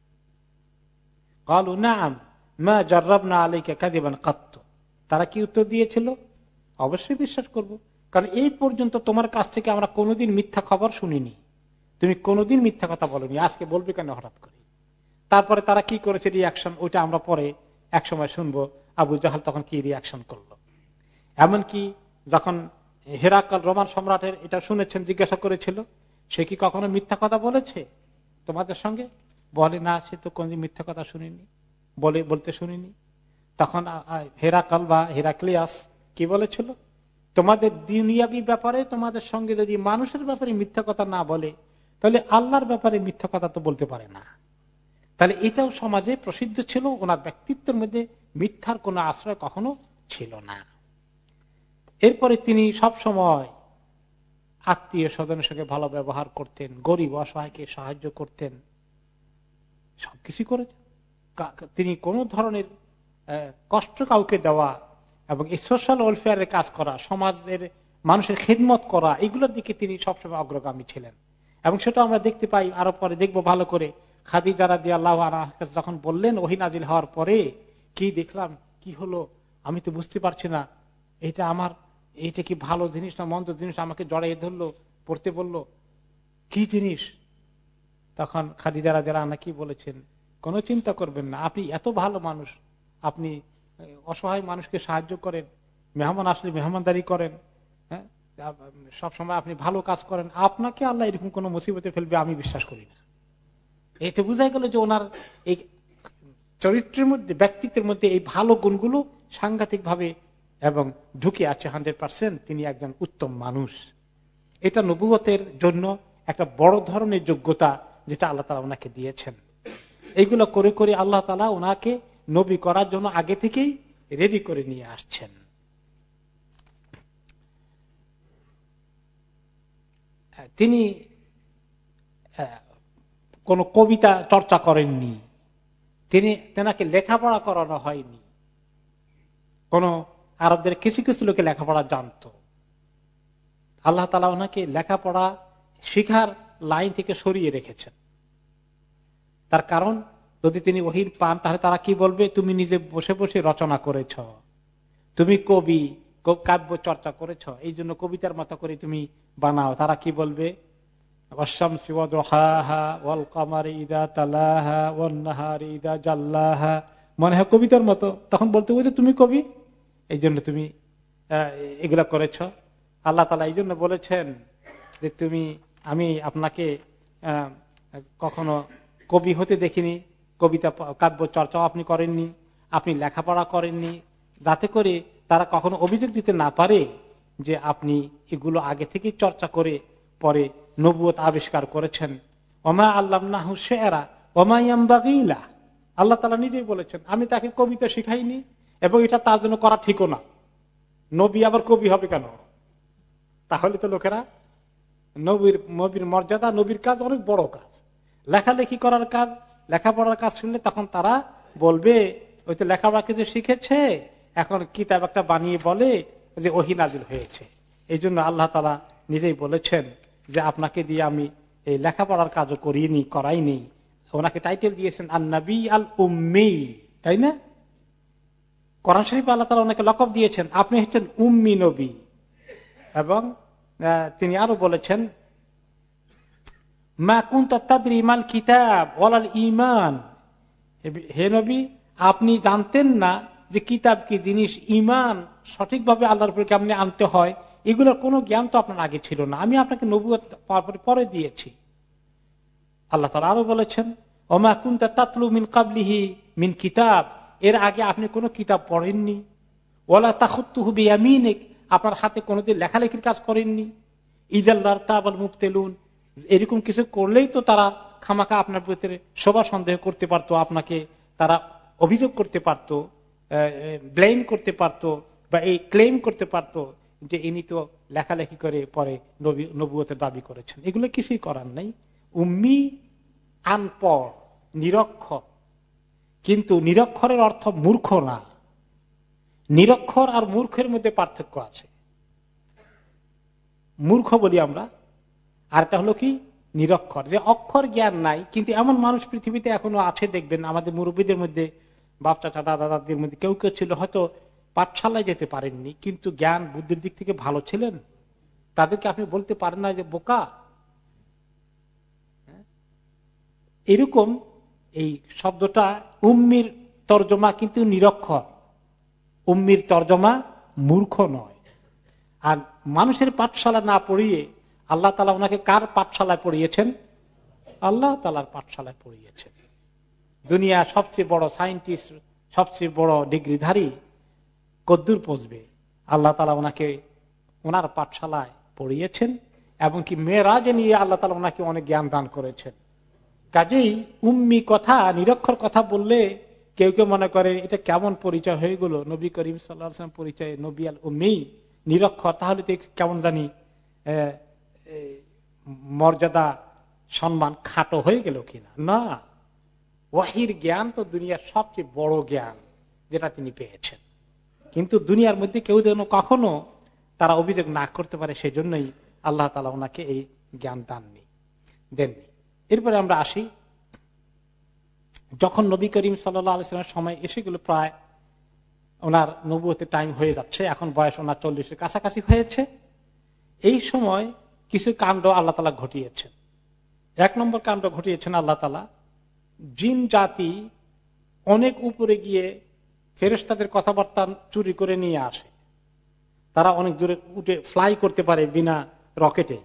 ক্বালু নাআম মা জাররাবনা আলাইকা কাযিবান কাত্ত। তারা কি উত্তর দিয়েছিল? অবশ্যই বিশ্বাস করব, কারণ এই পর্যন্ত তোমার কাছ থেকে আমরা কোনোদিন মিথ্যা খবর শুনিনি, তুমি কোনোদিন মিথ্যা কথা বলনি, আজকে বলবে কেন হঠাৎ করে? তারপরে তারা কি করেছে রিয়াকশন, ওইটা আমরা পরে এক সময় শুনবো। আবু জাহাল তখন কি রিয়াকশন করলো। এমনকি যখন হেরাকাল রোমান সম্রাটের এটা শুনেছেন, জিজ্ঞাসা করেছিল, সে কি কখনো মিথ্যা কথা বলেছে তোমাদের সঙ্গে? বলে না, সে তো কোনদিন মিথ্যা কথা শুনিনি, বলতে শুনিনি। তখন হেরাকাল বা হেরাক্লিয়াস কি বলেছিল? তোমাদের দুনিয়াবী ব্যাপারে তোমাদের সঙ্গে যদি মানুষের ব্যাপারে মিথ্যা কথা না বলে, তাহলে আল্লাহর ব্যাপারে মিথ্যা কথা তো বলতে পারে না। তাহলে এটাও সমাজে প্রসিদ্ধ ছিল, ওনার ব্যক্তিত্বের মধ্যে মিথ্যার কোনো আশ্রয় কখনো ছিল না। এরপরে তিনি সব সময় আত্মীয় স্বজনের সঙ্গে ভালো ব্যবহার করতেন, গরিব অসহায়কে সাহায্য করতেন, সবকিছু করেছেন। তিনি কোন ধরনের কষ্ট কাউকে দেওয়া এবং এই সোশ্যাল ওয়েলফেয়ারের কাজ করা, সমাজের মানুষের খেদমত করা, এগুলোর দিকে তিনি সবসময় অগ্রগামী ছিলেন। এবং সেটা আমরা দেখতে পাই, আরো পরে দেখবো ভালো করে। খাদিজা রাদিয়াল্লাহু আনহা যখন বললেন ওহী নাজিল হওয়ার পরে, কি দেখলাম, কি হলো আমি তো বুঝতে পারছি না, এইটা কি ভালো জিনিস না মন্দ জিনিস, আমাকে জড়াইয়ে ধরলো, পড়তে বললো, কি জিনিস? তখন খাদিজা রাদিয়াল্লাহু আনহা কি বলেছেন? কোনো চিন্তা করবেন না, আপনি এত ভালো মানুষ, আপনি অসহায় মানুষকে সাহায্য করেন, মেহমান আসলে মেহমানদারি করেন, হ্যাঁ, সবসময় আপনি ভালো কাজ করেন, আপনাকে আল্লাহ এরকম কোন মুসিবতে ফেলবে আমি বিশ্বাস করি না। এতে বোঝা গেল যে ওনার এই চরিত্রের মধ্যে, ব্যক্তিত্বের মধ্যে এই ভালো গুণগুলো সাংঘাতিক ভাবে এবং ঢুকে আছে 100%। তিনি একজন উত্তম মানুষ। এটা নবুয়তের জন্য একটা বড় ধরনের যোগ্যতা যেটা আল্লাহ তাআলা ওনাকে দিয়েছেন। এইগুলো করে করে আল্লাহ তাআলা ওনাকে নবী করার জন্য আগে থেকেই রেডি করে নিয়ে আসছেন। তিনি কোন কবিতা চর্চা করেননি, তেনাকে লেখাপড়া করানো হয়নি। কোন আরবদের কিছু কিছু লোকে লেখাপড়া জানতো, আল্লাহ তাআলা ওনাকে লেখাপড়া শিখার লাইন থেকে সরিয়ে রেখেছেন। তার কারণ যদি তিনি ওহী পান তাহলে তারা কি বলবে, তুমি নিজে বসে বসে রচনা করেছ, তুমি কবি, কাব্য চর্চা করেছ, এই জন্য কবিতার মতো করে তুমি বানাও। তারা কি বলবে, ওয়াশ-শামসি ওয়া দুহাহা ওয়াল কমারি ইযা তালাহা ওয়ান নাহারি ইযা জাল্লাহা, মনে হয় কবিতার মতো। তখন বলতে ওই যে তুমি কবি, এই জন্য তুমি এগুলা করেছ। আল্লাহ তাআলা এই জন্য বলেছেন যে আমি আপনাকে কখনো কবি হতে দেখিনি, কবিতা কাব্য চর্চাও আপনি করেননি, আপনি লেখাপড়া করেননি, যাতে করে তারা কখনো অভিযোগ দিতে না পারে যে আপনি এগুলো আগে থেকে চর্চা করে পরে নবুয়ত আবিষ্কার করেছেন। ওমা আল্লামনাহু শি'রা ওমা ইয়ানবাগী লা, আল্লাহ তাআলা নিজেই বলেছেন আমি তাকে কবিতা শিখাইনি এবং এটা তার জন্য করা ঠিকও না। নবী আবার কবি হবে কেন? তাহলে তো লোকেরা নবীর মর্যাদা, নবীর কাজ অনেক বড় কাজ, লেখালেখি করার কাজ, লেখাপড়ার কাজ শুনলে তখন তারা বলবে ওই তো লেখাপড়া কিছু শিখেছে, এখন কিতাব একটা বানিয়ে বলে যে ওহী নাজিল হয়েছে। এই জন্য আল্লাহ তাআলা নিজেই বলেছেন যে আপনাকে দিয়ে আমি এই লেখাপড়ার কাজও করাইনি। ওনাকে টাইটেল দিয়েছেন আন-নবী আল উম্মি, তাই না? কোরআন শরীফে আল্লাহ তাআলা ওনাকে লকব দিয়েছেন আপনি হচ্ছেন উম্মি নবী। এবং তিনি আরো বলেছেন মা কুনতা তাদরি মাল কিতাব ওয়ালাল ঈমান, হে নবী আপনি জানতেন না যে কিতাব কি জিনিস, ঈমান সঠিকভাবে আল্লাহর উপর কেমনে আনতে হয়, এগুলোর কোনো জ্ঞান তো আপনার আগে ছিল না, আমি আপনাকে নবুয়ত পরে দিয়েছি। আল্লাহ তাআলা আরো বলেছেন ওমা কুনতা তাতলু মিন ক্বাবলিহি মিন কিতাব, এর আগে আপনি কোনো কিতাব পড়েননি, ওয়ালা তাখুতুহু বিয়ামিনিক, আপনার হাতে কোনোদিন লেখালেখির কাজ করেননি। ইযাল লারতাবাল মুবতিলুন, এরকম কিছু করলেই তো তারা খামাখা আপনার ভিতরে শোভা সন্দেহ করতে পারতো, আপনাকে তারা অভিযোগ করতে পারতো, ব্লেম করতে পারতো বা এই ক্লেম করতে পারতো যে ইনি তো লেখালেখি করে পরে নবুয়তের দাবি করেছেন। এগুলো কিছুই করার নাই। উম্মি আনপড়, নিরক্ষর, কিন্তু নিরক্ষরের অর্থ মূর্খ না। নিরক্ষর আর মূর্খের মধ্যে পার্থক্য আছে। মূর্খ বলি আমরা, আর এটা হলো কি নিরক্ষর, যে অক্ষর জ্ঞান নাই। কিন্তু এমন মানুষ পৃথিবীতে এখনো আছে, দেখবেন আমাদের মুরব্বীদের মধ্যে, বাপ চাচা দাদা দাদির মধ্যে কেউ কেউ ছিল হয়তো পাঠশালায় যেতে পারেননি, কিন্তু জ্ঞান বুদ্ধির দিক থেকে ভালো ছিলেন। তাদেরকে আপনি বলতে পারেন না যে বোকা। এরকম এই শব্দটা উম্মির তর্জমা কিন্তু নিরক্ষর, উম্মির তর্জমা মূর্খ নয়। আর মানুষের পাঠশালা না পড়িয়ে আল্লাহ তাআলা ওনাকে কার পাঠশালায় পড়িয়েছেন? আল্লাহ তাআলার পাঠশালায় পড়িয়েছেন। দুনিয়া সবচেয়ে বড় সায়েন্টিস্ট, সবচেয়ে বড় ডিগ্রিধারী কদ্দুর পৌঁছবে? আল্লাহ তাআলা ওনাকে ওনার পাঠশালায় পড়িয়েছেন এবং কি মেরাজে নিয়ে আল্লাহ তাআলা ওনাকে অনেক জ্ঞান দান করেছেন। কাজেই উম্মি কথা, নিরক্ষর কথা বললে কেউ কেউ মনে করে এটা কেমন পরিচয় হয়ে গেল, নবী করিম সাল্লাল্লাহু আলাইহি ওয়াসাল্লাম পরিচয় নবী আল উম্মি, নিরক্ষর, তাহলে তো কেমন জানি মর্যাদা সম্মান খাটো হয়ে গেল কিনা। না, ওয়াহির জ্ঞান তো দুনিয়ার সবচেয়ে বড় জ্ঞান যেটা তিনি পেয়েছেন। কিন্তু দুনিয়ার মধ্যে কেউ যেন কখনো তারা অভিযোগ না করতে পারে, সেই জন্যই আল্লাহ তাআলা ওনাকে এই জ্ঞান দেননি। এরপরে আমরা আসি, যখন নবী করিম সাল্লাল্লাহু আলাইহি ওয়াসাল্লামের সময় এসে গেল, প্রায় ওনার নবুয়তের টাইম হয়ে যাচ্ছে, এখন বয়স ওনার 40-এর কাছাকাছি হয়েছে। এই সময় কিছু কাণ্ড আল্লাহ তাআলা ঘটিয়েছেন। এক নম্বর কাণ্ড ঘটিয়েছেন আল্লাহ তাআলা, জিন জাতি অনেক উপরে গিয়ে ফেরেশতাদের কথাবার্তা চুরি করে নিয়ে আসে। তারা অনেক দূরে উঠে ফ্লাই করতে পারে বিনা রকেটে।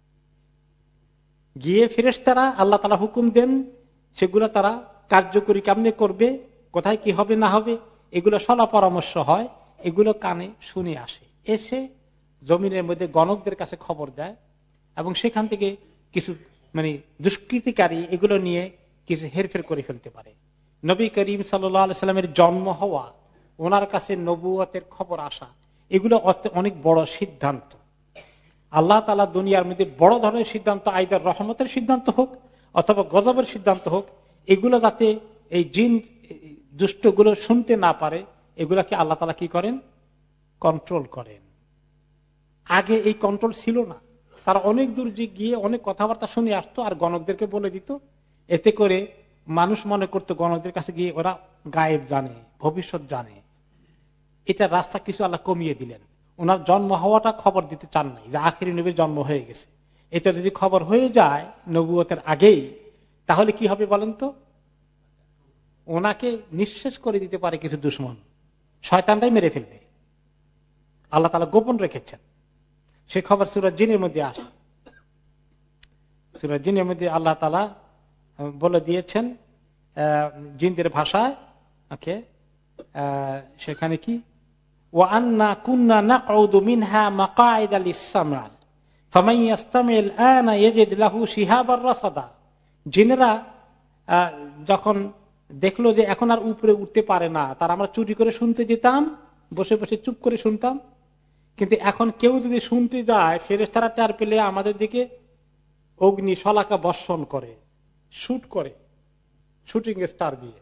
গিয়ে ফেরেশতারা আল্লাহ তাআলা হুকুম দেন, সেগুলো তারা কার্যকরী কেমনে করবে, কোথায় কি হবে না হবে, এগুলো সলা পরামর্শ হয়। এগুলো কানে শুনে আসে, এসে জমিনের মধ্যে গণকদের কাছে খবর দেয়, এবং সেখান থেকে কিছু দুষ্কৃতিকারী এগুলো নিয়ে কিছু হেরফের করে ফেলতে পারে। নবী করিম সাল্লাল্লাহু আলাইহি সাল্লামের জন্ম হওয়া, ওনার কাছে নবুয়তের খবর আসা, এগুলো অনেক বড় সিদ্ধান্ত। আল্লাহ তাআলা দুনিয়ার মধ্যে বড় ধরনের সিদ্ধান্ত, আইদার রহমতের সিদ্ধান্ত হোক অথবা গজবের সিদ্ধান্ত হোক, এগুলো যাতে এই জিন দুষ্টগুলো শুনতে না পারে, এগুলাকে আল্লাহ তাআলা কি করেন, কন্ট্রোল করেন। আগে এই কন্ট্রোল ছিল না। তারা অনেক দূর গিয়ে অনেক কথাবার্তা শুনে আসতো আর গণকদেরকে বলে দিত। এতে করে মানুষ মনে করতো গণকদের কাছে গিয়ে ওরা গায়েব জানে, ভবিষ্যৎ জানে। এটা রাস্তা কিছু আল্লাহ কমিয়ে দিলেন। ওনার জন্ম হওয়াটা খবর দিতে চান নাই, যে আখিরি নবীর জন্ম হয়ে গেছে। এটা যদি খবর হয়ে যায় নবুয়তের আগেই, তাহলে কি হবে বলেন তো? ওনাকে নিঃশেষ করে দিতে পারে কিছু দুশমন, শয়তানটাই মেরে ফেলবে। আল্লাহ তাআলা গোপন রেখেছেন। সে খবর সূরা জিনের মধ্যে আসে। সূরা জিনের মধ্যে আল্লাহ তাআলা বলে দিয়েছেন জিনদের ভাষায়, ওকে, সেখানে কি, ওয়া আন্না কুন্না নাকউদু মিনহা মাকআইদা লিস-সামআ ফামান ইস্তামিল আনা ইয়াজিদ লাহু শিহাবার রাসাদা। জিনেরা যখন দেখলো যে এখন আর উপরে উঠতে পারে না, তার আমরা চুরি করে শুনতে যেতাম, বসে বসে চুপ করে শুনতাম। কিন্তু এখন কেউ যদি শুনতে যায়, ফেরেশতারা টের পেলে আমাদের দিকে অগ্নি শলাকা বর্ষণ করে, শুট করে, শুটিং স্টার দিয়ে।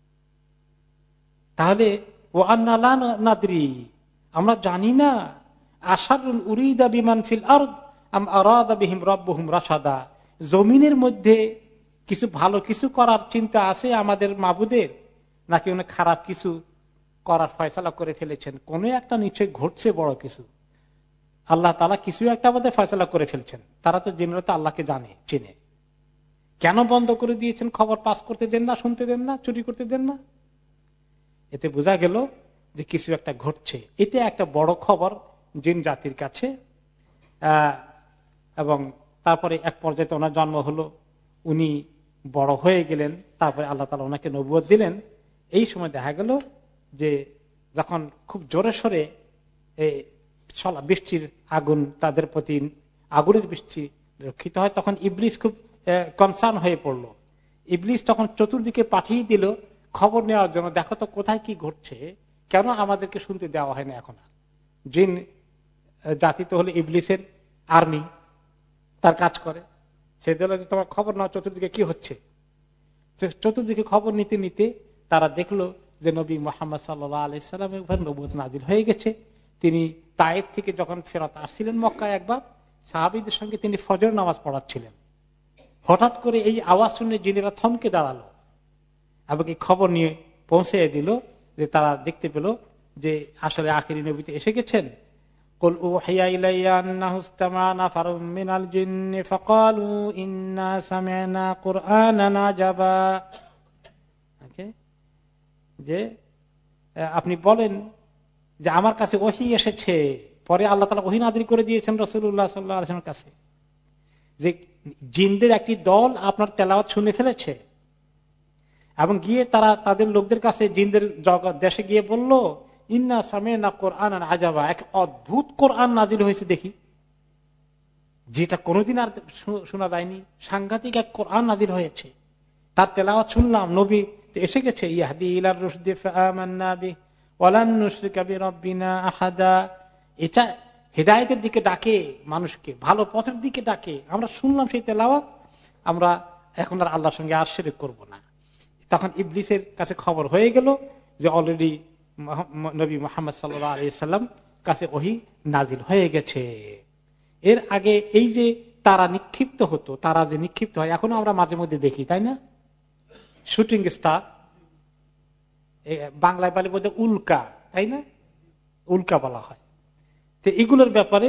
তাহলে ও আন্না লা নাদরি, আমরা জানি না, আশারুন উরিদা বিমান ফিল আরদ আম আরাদা বিহিম রাব্বুহুম রাশাদা, জমিনের মধ্যে কিছু ভালো কিছু করার চিন্তা আছে আমাদের মাবুদের, নাকি উনি খারাপ কিছু করার ফয়সালা করে ফেলেছেন। কোন একটা নিশ্চয় ঘটছে বড় কিছু, আল্লাহ তাআলা কিছু একটা আমাদের ফয়সালা করে ফেলছেন। তারা তো জিনরা তো আল্লাহকে জানে, চিনে। কেন বন্ধ করে দিয়েছেন? খবর পাস করতে দেন না, শুনতে দেন না, চুরি করতে দেন না। এতে বোঝা গেল যে কিছু একটা ঘটছে। এটা একটা বড় খবর জিন জাতির কাছে। এবং তারপরে এক পর্যায়ে ওনার জন্ম হলো, উনি বড় হয়ে গেলেন, তারপরে আল্লাহ তাআলা ওনাকে নবুয়ত দিলেন। এই সময় দেখা গেল যে যখন খুব জোরে সোরে বৃষ্টির আগুন তাদের প্রতি, আগুনের বৃষ্টি রক্ষিত হয়, তখন ইবলিস খুব কনসার্ন হয়ে পড়লো। ইবলিস তখন চতুর্দিকে পাঠিয়ে দিল খবর নেওয়ার জন্য, দেখো তো কোথায় কি ঘটছে, কেন আমাদেরকে শুনতে দেওয়া হয় না এখন। জিন জাতি তো হলো ইবলিসের আর্মি, তার কাজ করে। সে দিল যে তোমার খবর নাও চতুর্দিকে কি হচ্ছে। চতুর্দিকে খবর নিতে নিতে তারা দেখলো যে নবী মুহাম্মদ সাল্লাল্লাহু আলাইহি সাল্লামের উপর নবুয়ত নাযিল হয়ে গেছে। তিনি তায়েফ থেকে যখন ফেরত আসছিলেন মক্কায়, একবার সাহাবীদের সঙ্গে তিনি ফজর নামাজ পড়াচ্ছিলেন। হঠাৎ করে এই আওয়াজ শুনে জিনেরা থমকে দাঁড়ালো এবং এই খবর নিয়ে পৌঁছে দিল যে তারা দেখতে পেল যে আসলে আখিরি নবীতে এসে গেছেন। কুল উহিয়া ইলাইয়া আন্নাহু ইসতামা নাফারুম মিনাল জিন্নি ফাকালু ইন্না সামি'না কুরআনান আজাবা। ওকে, যে আপনি বলেন যে আমার কাছে ওহী এসেছে। পরে আল্লাহ তাআলা ওহী নাযিল করে দিয়েছেন রাসূলুল্লাহ সাল্লাল্লাহু আলাইহি ওয়াসাল্লামের কাছে যে জিনদের একটি দল আপনার তেলাওয়াত শুনে ফেলেছে, এবং গিয়ে তারা তাদের লোকদের কাছে জিনদের দেশে গিয়ে বলল, ইন্না সামি'না কুরআনান আজাবা, এক অদ্ভুত কোরআন নাযিল হয়েছে দেখি, যেটা কোনোদিন আর শোনা যায়নি। সাংঘাতিক এক কোরআন নাযিল হয়েছে, তার তেলাওয়াত শুনলাম, নবী এসে গেছে। ইয়াহদি ইলার রুশদি ফাআমান্না বিহি ওয়ালান নুশরিকা বিরাব্বিনা আহাদা, এটা হেদায়েতের দিকে ডাকে, মানুষকে ভালো পথের দিকে ডাকে। আমরা শুনলাম সেই তেলাওয়াত, আমরা এখন আর আল্লাহর সঙ্গে আর শিরক করব না। তখন ইবলিসের কাছে খবর হয়ে গেল যে অলরেডি নবী মুহাম্মদ সাল্লাল্লাহু আলাইহি সাল্লাম কাছে ওহী নাজিল হয়ে গেছে। এর আগে এই যে তারা নিক্ষিপ্ত হতো, তারা যে নিক্ষিপ্ত হয় এখনো আমরা মাঝে মধ্যে দেখি, তাই না? শুটিং স্টার, বাংলায় বলে বোধহয় উল্কা, তাই না? উল্কা বলা হয়। তো এগুলোর ব্যাপারে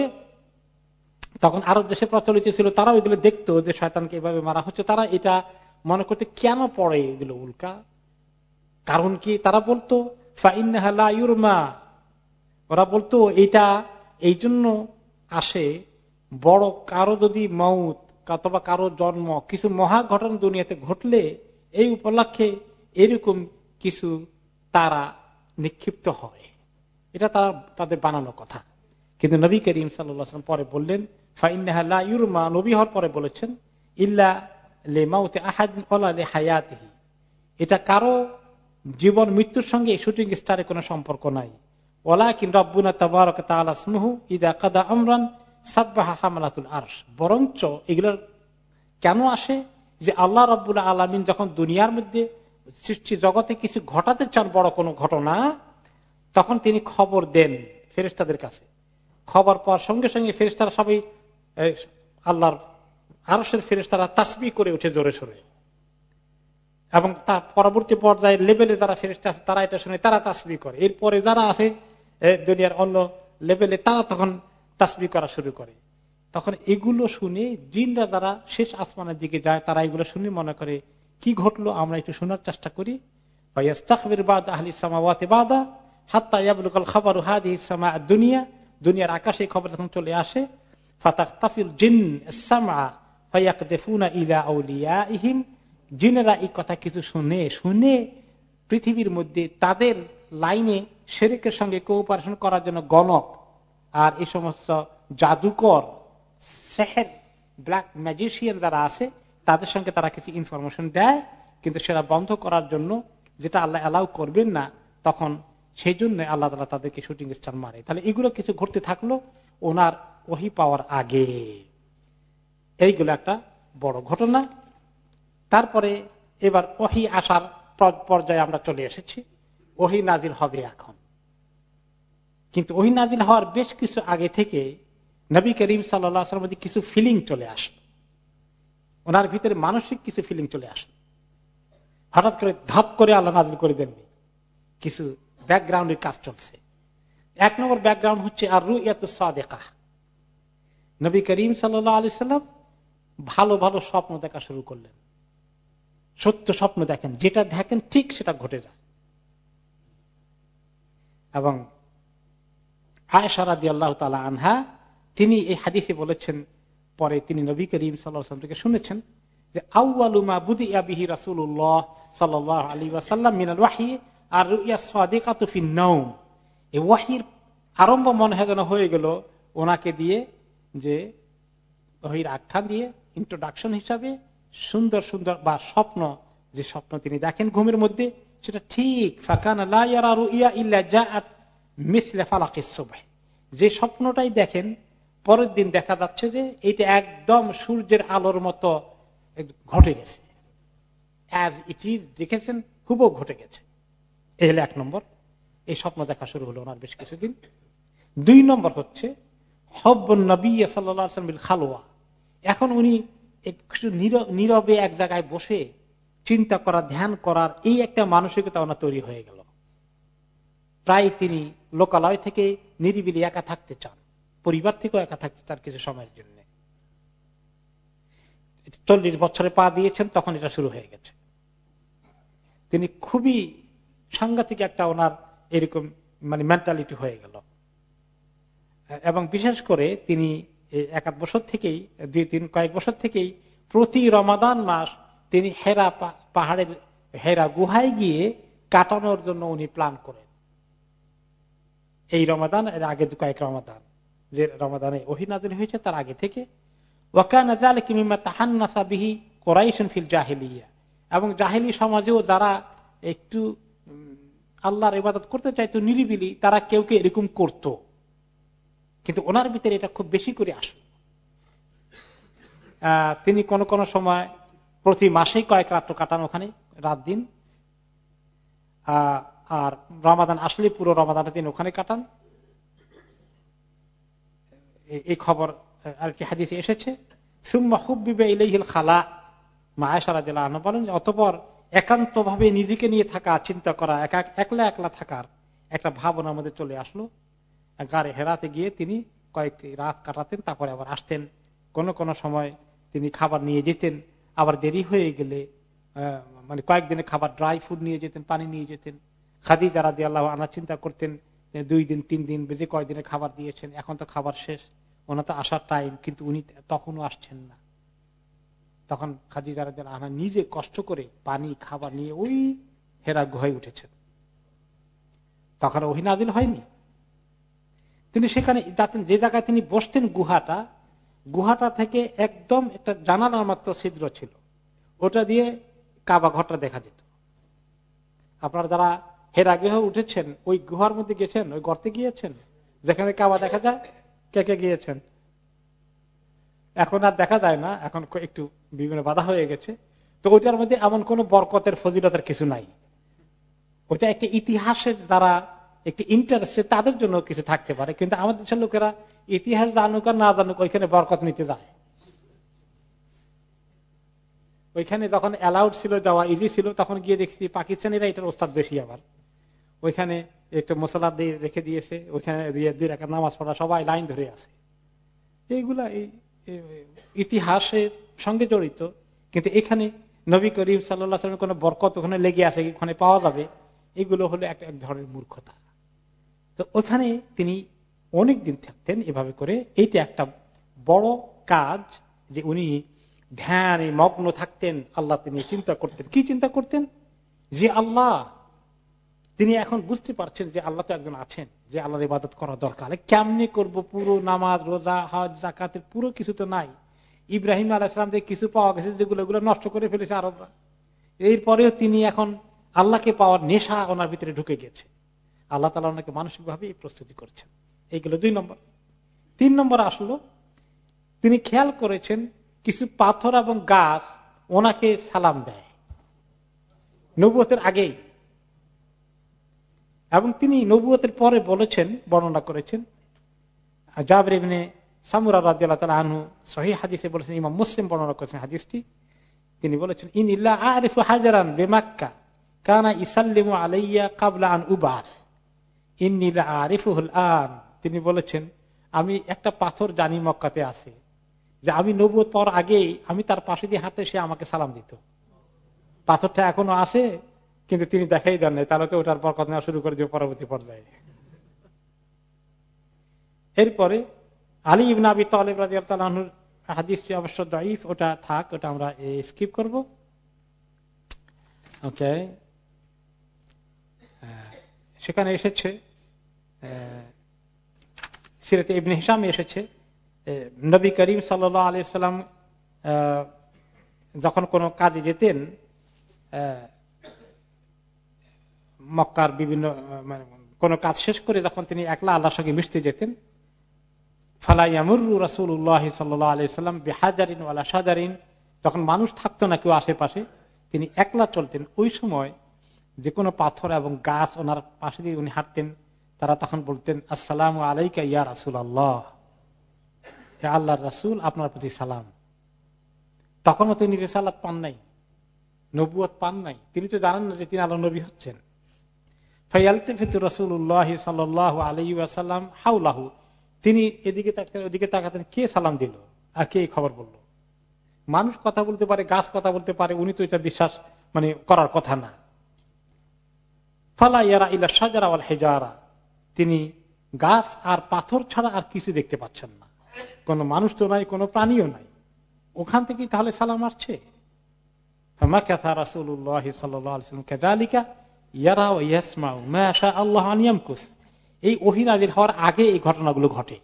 তখন আরব দেশে প্রচলিত ছিল, তারা ওইগুলো দেখতো যে শয়তানকে এভাবে মারা হচ্ছে। তারা এটা মনে করতে কেন পড়ে এগুলো উল্কা, কারণ কি? তারা বলতো ফাইন্নাহা লা ইউরমা, ওরা বলতো এটা এই জন্য আসে, বড় কারো যদি মউত অথবা কারো জন্ম, কিছু মহা ঘটনা দুনিয়াতে ঘটলে এই উপলক্ষে এরকম কিছু তারা নিক্ষিপ্ত হয়। এটা তারা তাদের বানানো কথা। কিন্তু নবী করিম সাল্লাল্লাহু আলাইহি ওয়াসাল্লাম পরে বললেন ফাইন্নাহা লা ইউরমা, নবী হওয়ার পরে বলেছেন ইল্লা লিমাউতি আহাদিন ওয়ালা লিহায়াতিহি, এটা কারো জীবন মৃত্যুর সঙ্গে শুটিং স্টারের কোনো সম্পর্ক নাই। ওয়ালাকিন রাব্বুনা তাবারাকা তাআলা ইসমুহু ইযা কাদা আমরান সাব্বাহা হামালাতুল আরশ, বরঞ্চ এগুলোর কেন আসে যে আল্লাহ রাব্বুল আলামিন যখন দুনিয়ার মধ্যে সৃষ্টি জগতে কিছু ঘটাতে চান, বড় কোনো ঘটনা, তখন তিনি খবর দেন ফেরেশতাদের কাছে। খবর পাওয়ার সঙ্গে সঙ্গে ফেরেশতারা সবাই আল্লাহর আরশের ফেরেশতারা তাসবিহ করে উঠে জোরে সোরে, এবং তার পরবর্তী পর্যায়ে লেভেলে যারা ফেরেশতা আছে তারা এটা শুনে তারা তাসবিহ করে। এরপরে যারা আছে দুনিয়ার অন্য লেভেলে তারা তখন তাসবিহ করা শুরু করে। তখন এগুলো শুনে জিনরা যারা শেষ আসমানের দিকে যায় তারা এগুলো শুনে মনে করে কি ঘটলো, আমরা একটু শোনার চেষ্টা করি। দুনিয়ার আকাশে খবর যখন চলে আসে, জিনেরা এই কথা কিছু শুনে পৃথিবীর মধ্যে তাদের লাইনে শিরকের সঙ্গে কোঅপারেশন করার জন্য গণক আর এই সমস্ত জাদুকর, সেহের, ব্ল্যাক ম্যাজিশিয়ান যারা আছে তাদের সঙ্গে তারা কিছু ইনফরমেশন দেয়, কিন্তু সেটা বন্ধ করার জন্য, যেটা আল্লাহ অ্যালাউ করবেন না, তখন সেই জন্য আল্লাহ তাআলা তাদেরকে শুটিং স্টার মারে। তাহলে এগুলো কিছু ঘটতে থাকলো ওনার ওহী পাওয়ার আগে। এইগুলো একটা বড় ঘটনা। তারপরে এবার ওহী আসার পর্যায়ে আমরা চলে এসেছি। ওহী নাজিল হবে এখন, কিন্তু ওহী নাজিল হওয়ার বেশ কিছু আগে থেকে নবী করিম সাল্লাল্লাহু আলাইহি ওয়াসাল্লামের মধ্যে কিছু ফিলিং চলে আসে, ওনার ভিতরে মানসিক কিছু ফিলিং চলে আসে। হঠাৎ করে ধাপ করে আল্লাহ নাজিল করে দেননি, কিছু ব্যাকগ্রাউন্ডের কাজ চলছে। এক নম্বর ব্যাকগ্রাউন্ড হচ্ছে আর রুইয়াতুস সাদিকাহ। নবী করিম সাল্লাল্লাহু আলাইহি ওয়াসাল্লাম ভালো ভালো স্বপ্ন দেখা শুরু করলেন। সত্য স্বপ্ন দেখেন, যেটা দেখেন ঠিক সেটা ঘটে যায়। এবং আয়েশা রাদিয়াল্লাহু তাআলা আনহা তিনি এই হাদিসে বলেছেন, পরে তিনি নবী করিম সাল্লাল্লাহু আলাইহি ওয়াসাল্লাম থেকে শুনেছেন যে আউয়ালু মা বুদিআ বিহি রাসূলুল্লাহ সাল্লাল্লাহু আলাইহি ওয়াসাল্লাম মিনাল ওয়াহয়ি আর রুইয়া সাদিকাতু ফিন নাওম। এই ওয়াহয়ির আরম্ভ মনে হয় যেন হয়ে গেল ওনাকে দিয়ে, যে ওহীর আখ্যান দিয়ে ইন্ট্রোডাকশন হিসাবে সুন্দর সুন্দর বা স্বপ্ন, যে স্বপ্ন তিনি দেখেন ঘুমের মধ্যে সেটা ঠিক। ফাকানা লা ইয়ারা রুইয়া ইল্লা জাআত মিসলা ফালাকিস সুবহ, যে স্বপ্নটাই দেখেন পরের দিন দেখা যাচ্ছে যে এটা একদম সূর্যের আলোর মতো ঘটে গেছে, অ্যাজ ইট ইজ দেখেছেন হুবহু ঘটে গেছে। এই হলো এক নম্বর, এই স্বপ্ন দেখা শুরু হলো ওনার বেশ কিছুদিন। দুই নম্বর হচ্ছে হব্বুন নবী সাল্লাল্লাহু আলাইহি ওয়াসাল্লাম বিল খালওয়া। এখন উনি একটু নীরবে এক জায়গায় বসে চিন্তা করা, ধ্যান করার এই একটা মানসিকতা ওনার তৈরি হয়ে গেল। প্রায় তিনি লোকালয় থেকে নিরিবিলি একা থাকতে চান, পরিবার থেকেও একা থাকতে চান কিছু সময়ের জন্য। 40 বছরে পা দিয়েছেন তখন এটা শুরু হয়ে গেছে। তিনি খুবই সাংঘাতিক একটা ওনার এরকম মানে মেন্টালিটি হয়ে গেল। এবং বিশেষ করে তিনি এক বছর থেকেই কয়েক বছর থেকেই প্রতি রমাদান মাস তিনি হেরা পাহাড়ের হেরা গুহায় গিয়ে কাটানোর জন্য উনি প্ল্যান করেন। এই রমাদান এর আগে কয়েক রমাদান, যে রমাদানে ওহী নাযিল হয়েছে তার আগে থেকে। ওয়াকানা যালিকা মিম্মা তাহান্নাসা বিহি কুরাইশ ফিল জাহিলিয়া, এবং জাহেলি সমাজেও যারা একটু আল্লাহর ইবাদত করতে চাইতো নিরিবিলি, তারা কেউ কেউ এরকম করত, কিন্তু ওনার ভিতরে এটা খুব বেশি করে আসে। তিনি কোন কোন সময় প্রতি মাসেই কয়েক রাত্র কাটান ওখানে, রাত দিন। আর রমাদান আসলে পুরো রমাদানটা তিনি ওখানে কাটান। এই খবর আরেকটি হাদিসে এসেছে। সুম্মা হুব্বিবা ইলাইহিল খালা, মা আয়েশা রাদিয়াল্লাহু আনহা বলেন অতঃপর একান্ত ভাবে নিজেকে নিয়ে থাকা, চিন্তা করা, একলা একলা থাকার একটা ভাবনার মধ্যে চলে আসলো। গারে হেরাতে গিয়ে তিনি কয়েকটি রাত কাটাতেন, তারপরে আবার আসতেন। কোন কোন সময় তিনি খাবার নিয়ে যেতেন, আবার দেরি হয়ে গেলে মানে কয়েকদিনের খাবার ড্রাই ফুড নিয়ে যেতেন, পানি নিয়ে যেতেন। খাদিজা রাদিয়াল্লাহু আনহা চিন্তা করতেন 2 দিন 3 দিন বেজে কয়দিনের খাবার দিয়েছেন, এখন তো খাবার শেষ, ওনার তো আসার টাইম, কিন্তু উনি তখনও আসছেন না। তখন খাদিজা রাদিয়াল্লাহু আনহা নিজে কষ্ট করে পানি খাবার নিয়ে ওই হেরা গুহায় উঠেছেন। তখন ওহী নাযিল হয়নি। তিনি সেখানে যাতেন, যে জায়গায় তিনি বসতেন, গুহাটা থেকে একদম একটা জানালার মাত্র ছিদ্র ছিল, ওটা দিয়ে কাবা ঘরটা দেখা যেত। আপনারা যারা হেরা গুহা উঠেছেন, ওই গুহার মধ্যে গেছেন, ওই গর্তে গিয়েছেন যেখানে কাবা দেখা যায়, কে কে গিয়েছেন? এখন আর দেখা যায় না, এখন একটু বিভিন্ন বাধা হয়ে গেছে। তো ওইটার মধ্যে এমন কোন বরকতের ফজিলতের কিছু নাই। ওটা একটা ইতিহাসের দ্বারা একটি ইন্টারেস্টে তাদের জন্য কিছু থাকতে পারে, কিন্তু আমাদের দেশের লোকেরা ইতিহাস জানুক আর না জানুক ওইখানে বরকত নিতে যায়। ওইখানে যখন অ্যালাউড ছিল, যাওয়া ইজি ছিল, তখন গিয়ে দেখছি পাকিস্তানিরা এটার ওস্তাদ বেশি। আবার ওইখানে একটা মশলা দিয়ে রেখে দিয়েছে, ওইখানে 2 রাকাত নামাজ পড়া, সবাই লাইন ধরে আছে। এইগুলা ইতিহাসের সঙ্গে জড়িত, কিন্তু এখানে নবী করিম সাল্লাল্লাহু আলাইহি ওয়াসাল্লামের কোন বরকত ওখানে লেগে আছে, ওখানে পাওয়া যাবে, এগুলো হলো এক ধরনের মূর্খতা। তো ওখানে তিনি অনেকদিন থাকতেন এভাবে করে। এইটা একটা বড় কাজ যে উনি ধ্যানে মগ্ন থাকতেন, আল্লাহ তিনি চিন্তা করতেন। কি চিন্তা করতেন? যে আল্লাহ, তিনি এখন বুঝতে পারছেন যে আল্লাহ তো একজন আছেন, যে আল্লাহর ইবাদত করা দরকার। কেমনে করব? পুরো নামাজ, রোজা, হজ, যাকাতের পুরো কিছু তো নাই। ইব্রাহিম আলাইহিস সালাম থেকে কিছু পাওয়া গেছে, যেগুলো নষ্ট করে ফেলেছে আরবরা। এরপরেও তিনি এখন আল্লাহকে পাওয়ার নেশা ওনার ভিতরে ঢুকে গেছে। আল্লাহ তাআলা ওনাকে মানসিকভাবে এই প্রস্তুতি করছেন। এইগুলো 2 নম্বর। 3 নম্বর আসলো, তিনি খেয়াল করেছেন কিছু পাথর এবং গাছ ওনাকে সালাম দেয় নবুয়তের আগেই, এবং তিনি নবুয়তের পরে বলেছেন, বর্ণনা করেছেন, জাবের ইবনে সামুরা রাদিয়াল্লাহু তাআলা আনহু সহিহ হাদিসে বলেছেন, ইমাম মুসলিম বর্ণনা করেছেন হাদিসটি। তিনি বলেছেন, ইনিল্লা আরিফু হাজারান বিমাক্কা কানা ইসাল্লিমু আলাইয়া ক্বাবলা আন উবাস ইন্নিলা আরিফুহুল আন। তিনি বলেছেন, আমি একটা পাথর জানি মক্কাতে আছে, যে আমি নবুয়ত পাওয়ার আগেই আমি তার পাশে দিয়ে হাঁটলে সে আমাকে সালাম দিত। পাথরটা এখনো আছে, কিন্তু তিনি দেখাই দেন নাই, তাহলে তো ওটার বরকত নেওয়া শুরু করে দিয়ে পরবর্তী পর্যায়ে। এরপরে আলী ইবনে আবি তালিব রাদিয়াল্লাহু আনহুর হাদিসটি অবশ্য দাঈফ, ওটা থাক, ওটা আমরা স্কিপ করব। ওকে, সেখানে এসেছে, সিরাতে ইবনে হিশামে এসেছে, নবী করিম সাল্লাল্লাহু আলাইহি সাল্লাম যখন কোন কাজে যেতেন, মক্কার বিভিন্ন কোন কাজ শেষ করে যখন তিনি একলা আল্লাহর সঙ্গে মিশতে যেতেন, ফালা ইয়ামুরু রাসূলুল্লাহ সাল্লাল্লাহু আলাইহি সাল্লাম বিহাজারিন ওয়ালা শাজারিন, যখন মানুষ থাকতো না কেউ আশেপাশে, তিনি একলা চলতেন। ওই সময় যে কোনো পাথর এবং গাছ ওনার পাশে দিয়ে উনি হাঁটতেন, তারা তখন বলতেন, আসসালামু আলাইকা ইয়া রাসূলুল্লাহ, হে আল্লাহর রাসূল, আপনার প্রতি সালাম। তখনও তিনি রিসালাত পান নাই, নবুয়ত পান নাই, তিনি তো জানেন না যে তিনি আল্লাহর নবী হচ্ছেন। ফায়ালতাফিতু রাসূলুল্লাহ সাল্লাল্লাহু আলাইহি ওয়াসাল্লাম হাওলাহু, তিনি এদিকে তাকাতেন ওদিকে তাকাতেন, কে সালাম দিল আর কে খবর বলল। মানুষ কথা বলতে পারে, গাছ কথা বলতে পারে, উনি তো এটা বিশ্বাস করার কথা না। ফালা ইয়ারা ইলা শাজারা ওয়াল হিজারা, তিনি গাছ আর পাথর ছাড়া আর কিছু দেখতে পাচ্ছেন না, কোন মানুষ তো নাই, কোন প্রাণীও নাই, ওখান থেকে তাহলে সালাম আসছে। ফামাকাথা রাসূলুল্লাহ সাল্লাল্লাহু আলাইহি ওয়াসাল্লাম কাযালিকা ইয়ারা ওয়া ইয়াসমাউ মা শা আল্লাহু আন ইয়ামকুস। এই ওহী নাযিল হওয়ার আগে এই ঘটনাগুলো ঘটে,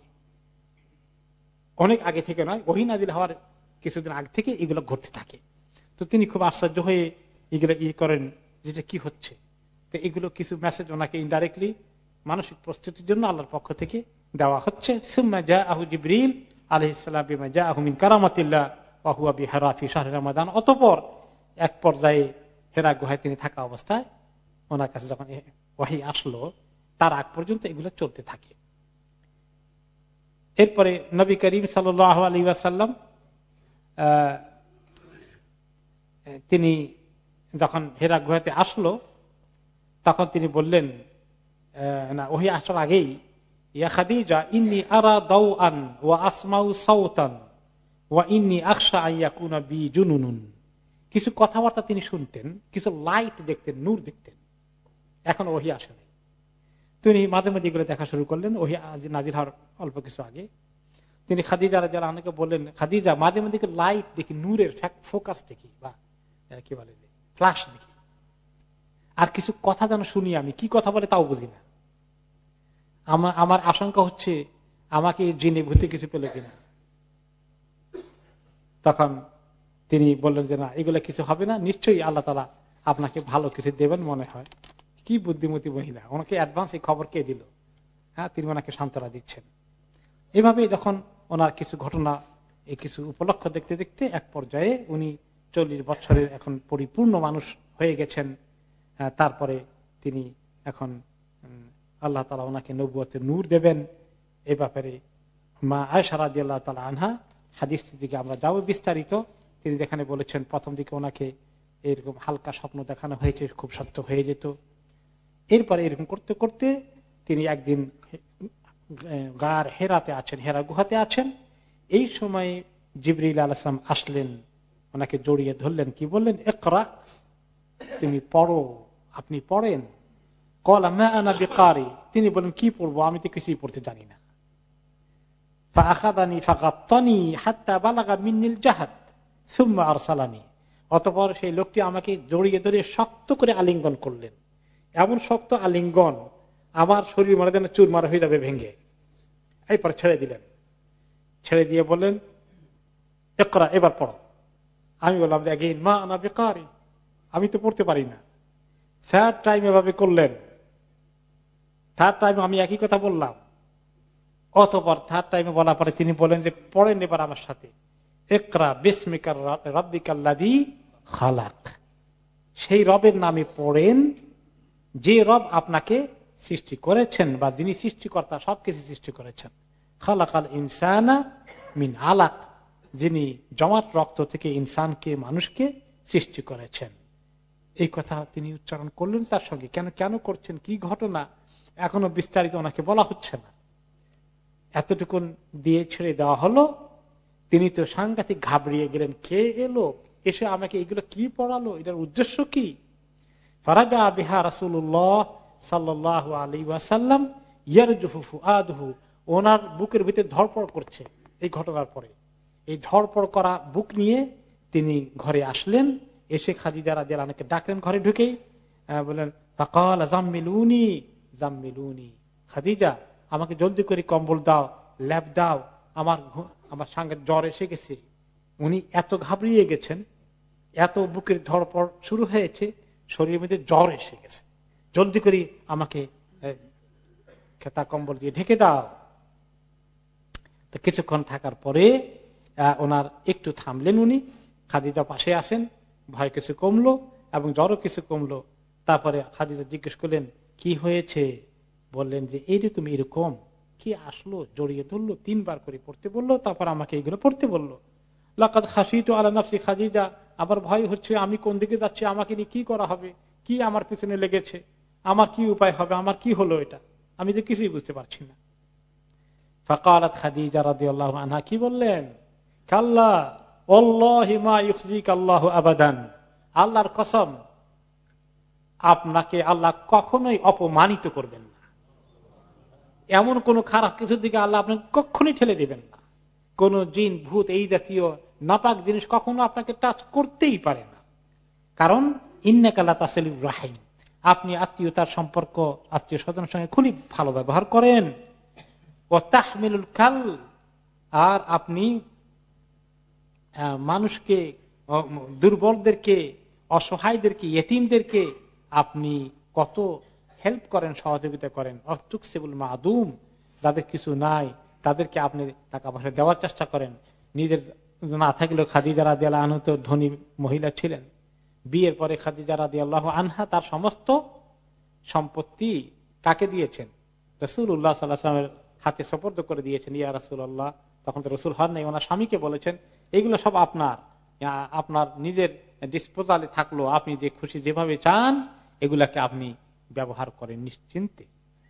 অনেক আগে থেকে নয়, ওহী নাযিল হওয়ার কিছুদিন আগে থেকে এগুলো ঘটতে থাকে। তো তিনি খুব আশ্চর্য হয়ে এগুলো করেন, যেটা কি হচ্ছে। তো এগুলো কিছু মেসেজ ওনাকে ইনডাইরেক্টলি মানসিক প্রস্তুতির জন্য আল্লাহর পক্ষ থেকে দেওয়া হচ্ছে। সুম্মা জাআহু জিবরিল আলাইহিস সালাম বিমা জাআহু মিন কারামাতিল্লাহ ওয়া হুয়া বিহিরা ফি শাহরি রমাদান। অতঃপর এক পর্যায়ে হেরা গুহায় তিনি থাকা অবস্থায় ওনার কাছে যখন ওহী আসলো, তার আগ পর্যন্ত এগুলো চলতে থাকে। এরপরে নবী করিম সাল্লাল্লাহু আলাইহি ওয়াসাল্লাম তিনি যখন হেরা গুহাতে আসলো, তখন তিনি বললেন, না ওহী আসার আগেই, ইয়া খাদিজা ইন্নী আরা দাওআন ওয়া আসমাউ সাওতান ওয়া ইন্নী আখশা আন ইয়াকুনা বি জুনুনুন। কিছু কথাবার্তা তিনি শুনতেন, কিছু লাইট দেখতেন, নূর দেখতেন। এখন ওহি আসেনি। তিনি মাঝে মাঝে এগুলো দেখা শুরু করলেন, ওহি নাজির হওয়ার অল্প কিছু আগে। তিনি খাদিজা রাদিয়াল্লাহু আনহাকে বললেন, খাদিজা মাঝে মাঝে লাইট দেখি, নূরের ফোকাস দেখি, বা কি বলে যে ফ্ল্যাশ দেখি, আর কিছু কথা যেন শুনি, আমি কি কথা বলে তাও বুঝি না। আমার আশঙ্কা হচ্ছে আমাকে জিনে ভূতে কিছু পেলে কিনা। তখন তিনি বললেন যে না, এগুলো কিছু হবে না, নিশ্চয়ই আল্লাহ তাআলা আপনাকে ভালো কিছু দেবেন মনে হয়। কি বুদ্ধিমতী মহিলা, ওনাকে অ্যাডভান্স এই খবর কে দিল? হ্যাঁ, তিনি ওনাকে সান্ত্বনা দিচ্ছেন। এভাবে যখন ওনার কিছু ঘটনা, এই কিছু উপলক্ষ দেখতে দেখতে এক পর্যায়ে উনি 40 বছরের এখন পরিপূর্ণ মানুষ হয়ে গেছেন। তারপরে তিনি এখন আল্লাহ তাআলা ওনাকে নবুয়তের নূর দেবেন। এই ব্যাপারে মা আয়েশা রাদিয়াল্লাহু তাআলা আনহা হাদিসটির দিকে আমরা যাব বিস্তারিত। তিনি যেখানে বলেছেন প্রথম দিকে ওনাকে এরকম হালকা স্বপ্ন দেখানো হয়েছে, খুব সত্য হয়ে যেত। এরপরে এরকম করতে করতে তিনি একদিন গার হেরাতে আছেন, হেরা গুহাতে আছেন। এই সময় জিবরিল আলাইহিস সালাম আসলেন, ওনাকে জড়িয়ে ধরলেন, কি বললেন, ইকরা, তুমি পড়ো, আপনি পড়েন। ক্বালা মা আনা বিকারি, তিনি বলেন কি পড়বো, আমি তো কিছুই পড়তে জানি না। ফাআখাযানি ফাগাত্তানি হাত্তা বালাগা মিন্নিল জাহাদ সুম্মা আরসালানি, অতঃপর সেই লোকটি আমাকে জড়িয়ে ধরে শক্ত করে আলিঙ্গন করলেন, এমন শক্ত আলিঙ্গন আমার শরীর মনে যেন চুরমার হয়ে যাবে ভেঙে। এরপর ছেড়ে দিলেন, ছেড়ে দিয়ে বললেন ইকরা, এবার পড়ো। আমি বললাম যে আগে মা আনা বিকারি, আমি তো পড়তে পারি না। থার্ড টাইম এভাবে করলেন, থার্ড টাইম আমি একই কথা বললাম। অতঃপর থার্ড টাইমে বলার পরে তিনি বলেন যে পড়েন এবার আমার সাথে, ইকরা বিসমিকা রাব্বিকাল্লাযী খালাক, সেই রবের নামে পড়েন যে রব আপনাকে সৃষ্টি করেছেন, বা যিনি সৃষ্টিকর্তা, সবকিছু সৃষ্টি করেছেন। খালাকাল ইনসানা মিন আলাক, যিনি জমাট রক্ত থেকে ইনসানকে, মানুষকে সৃষ্টি করেছেন। এই কথা তিনি উচ্চারণ করলেন। তার সঙ্গে কেন কেন করছেন, কি ঘটনা, এখনো বিস্তারিত ওনাকে বলা হচ্ছে না। এতটুকুন দিয়ে ছেড়ে দেওয়া হলো। তিনি তো সাংঘাতিক ঘাবড়িয়ে গেলেন, কে এলো এসে আমাকে এগুলো কি পড়ালো, এটার উদ্দেশ্য কি? ফারাজা বিহা রাসূলুল্লাহ সাল্লাল্লাহু আলাইহি ওয়াসাল্লাম ইয়ারজুফু ফুআদুহু, ওনার বুকের ভিতরে ধড়ফড় করছে এই ঘটনার পরে। এই ধড়ফড় করা বুক নিয়ে তিনি ঘরে আসলেন, এসে খাদিজা রাদিয়াল্লাহু আনহাকে ডাকলেন ঘরে ঢুকেই, বললেন ফাকাল জাম্মিলুনি জাম্মিলুনি, খাদিজা আমাকে জলদি করে কম্বল দাও, ল্যাপ দাও, আমার সঙ্গে জ্বর এসে গেছে। উনি এত ঘাবড়িয়ে গেছেন, এত বুকের ধড়ফড় শুরু হয়েছে, শরীরের মধ্যে জ্বর এসে গেছে, জলদি করে আমাকে খেতা কম্বল দিয়ে ঢেকে দাও। তো কিছুক্ষণ থাকার পরে ওনার একটু থামলেন উনি, খাদিজা পাশে আসেন, ভয় কিছু কমলো এবং জ্বরও কিছু কমলো। তারপরে খাদিজা জিজ্ঞেস করলেন কি হয়েছে? বললেন যে এইরকম এরকম, কি আসলো, জড়িয়ে ধরলো, 3 বার করে পড়তে বললো, তারপর আমাকে এগুলো পড়তে বললো। লাকাদ খাশিতু আলা নাফসি খাদিজা, আবার ভয় হচ্ছে আমি কোন দিকে যাচ্ছি, আমাকে নিয়ে কি করা হবে, কি আমার পিছনে লেগেছে, আমার কি উপায় হবে, আমার কি হলো এটা, আমি তো কিছুই বুঝতে পারছি না। ফাকালাত খাদিজা রাদিয়াল্লাহু আনহা কি বললেন, কাল্লা ওয়াল্লাহি মা ইউখজিকা আল্লাহু আবাদান, আল্লাহর কসম আপনাকে আল্লাহ কখনোই অপমানিত করবেন না। এমন কোন খারাপ কিছুর দিকে আল্লাহ আপনাকে কখনোই ঠেলে দিবেন না। কোন জিন ভূত এই জাতীয় নাপাক জিনিস কখনো আপনাকে টাচ করতেই পারে না। কারণ ইন্নাকা লা তাসিলুর রাহিম, আপনি আত্মীয়তার সম্পর্ক, আত্মীয় স্বজনের সঙ্গে খুবই ভালো ব্যবহার করেন। ওয়া তাহমিলুল কাল, আর আপনি মানুষকে, দুর্বলদেরকে, অসহায়দেরকে, ইয়েতিমদেরকে আপনি কত হেল্প করেন, সহযোগিতা করেন। অতুকসিবুল মাদুম, যাদের কিছু নাই তাদেরকে আপনি টাকা পয়সা দেওয়ার চেষ্টা করেন। নিজের না থাকলেও খাদিজা রাদিয়াল্লাহু আনহা তো ধনী মহিলা ছিলেন। বিয়ের পরে খাদিজা রাদিয়াল্লাহু আনহা তার সমস্ত সম্পত্তি কাকে দিয়েছেন? রাসূলুল্লাহ সাল্লাল্লাহু আলাইহি ওয়াসাল্লামের হাতে সুপর্দ করে দিয়েছেন। ইয়া রাসূলুল্লাহ, তখন তো রাসূল হন নাই, ওনার স্বামীকে বলেছেন এগুলো সব আপনার নিজের ডিসপোজালে থাকলো, আপনি যে খুশি যেভাবে চান এগুলাকে আপনি ব্যবহার করেন নিশ্চিন্তে।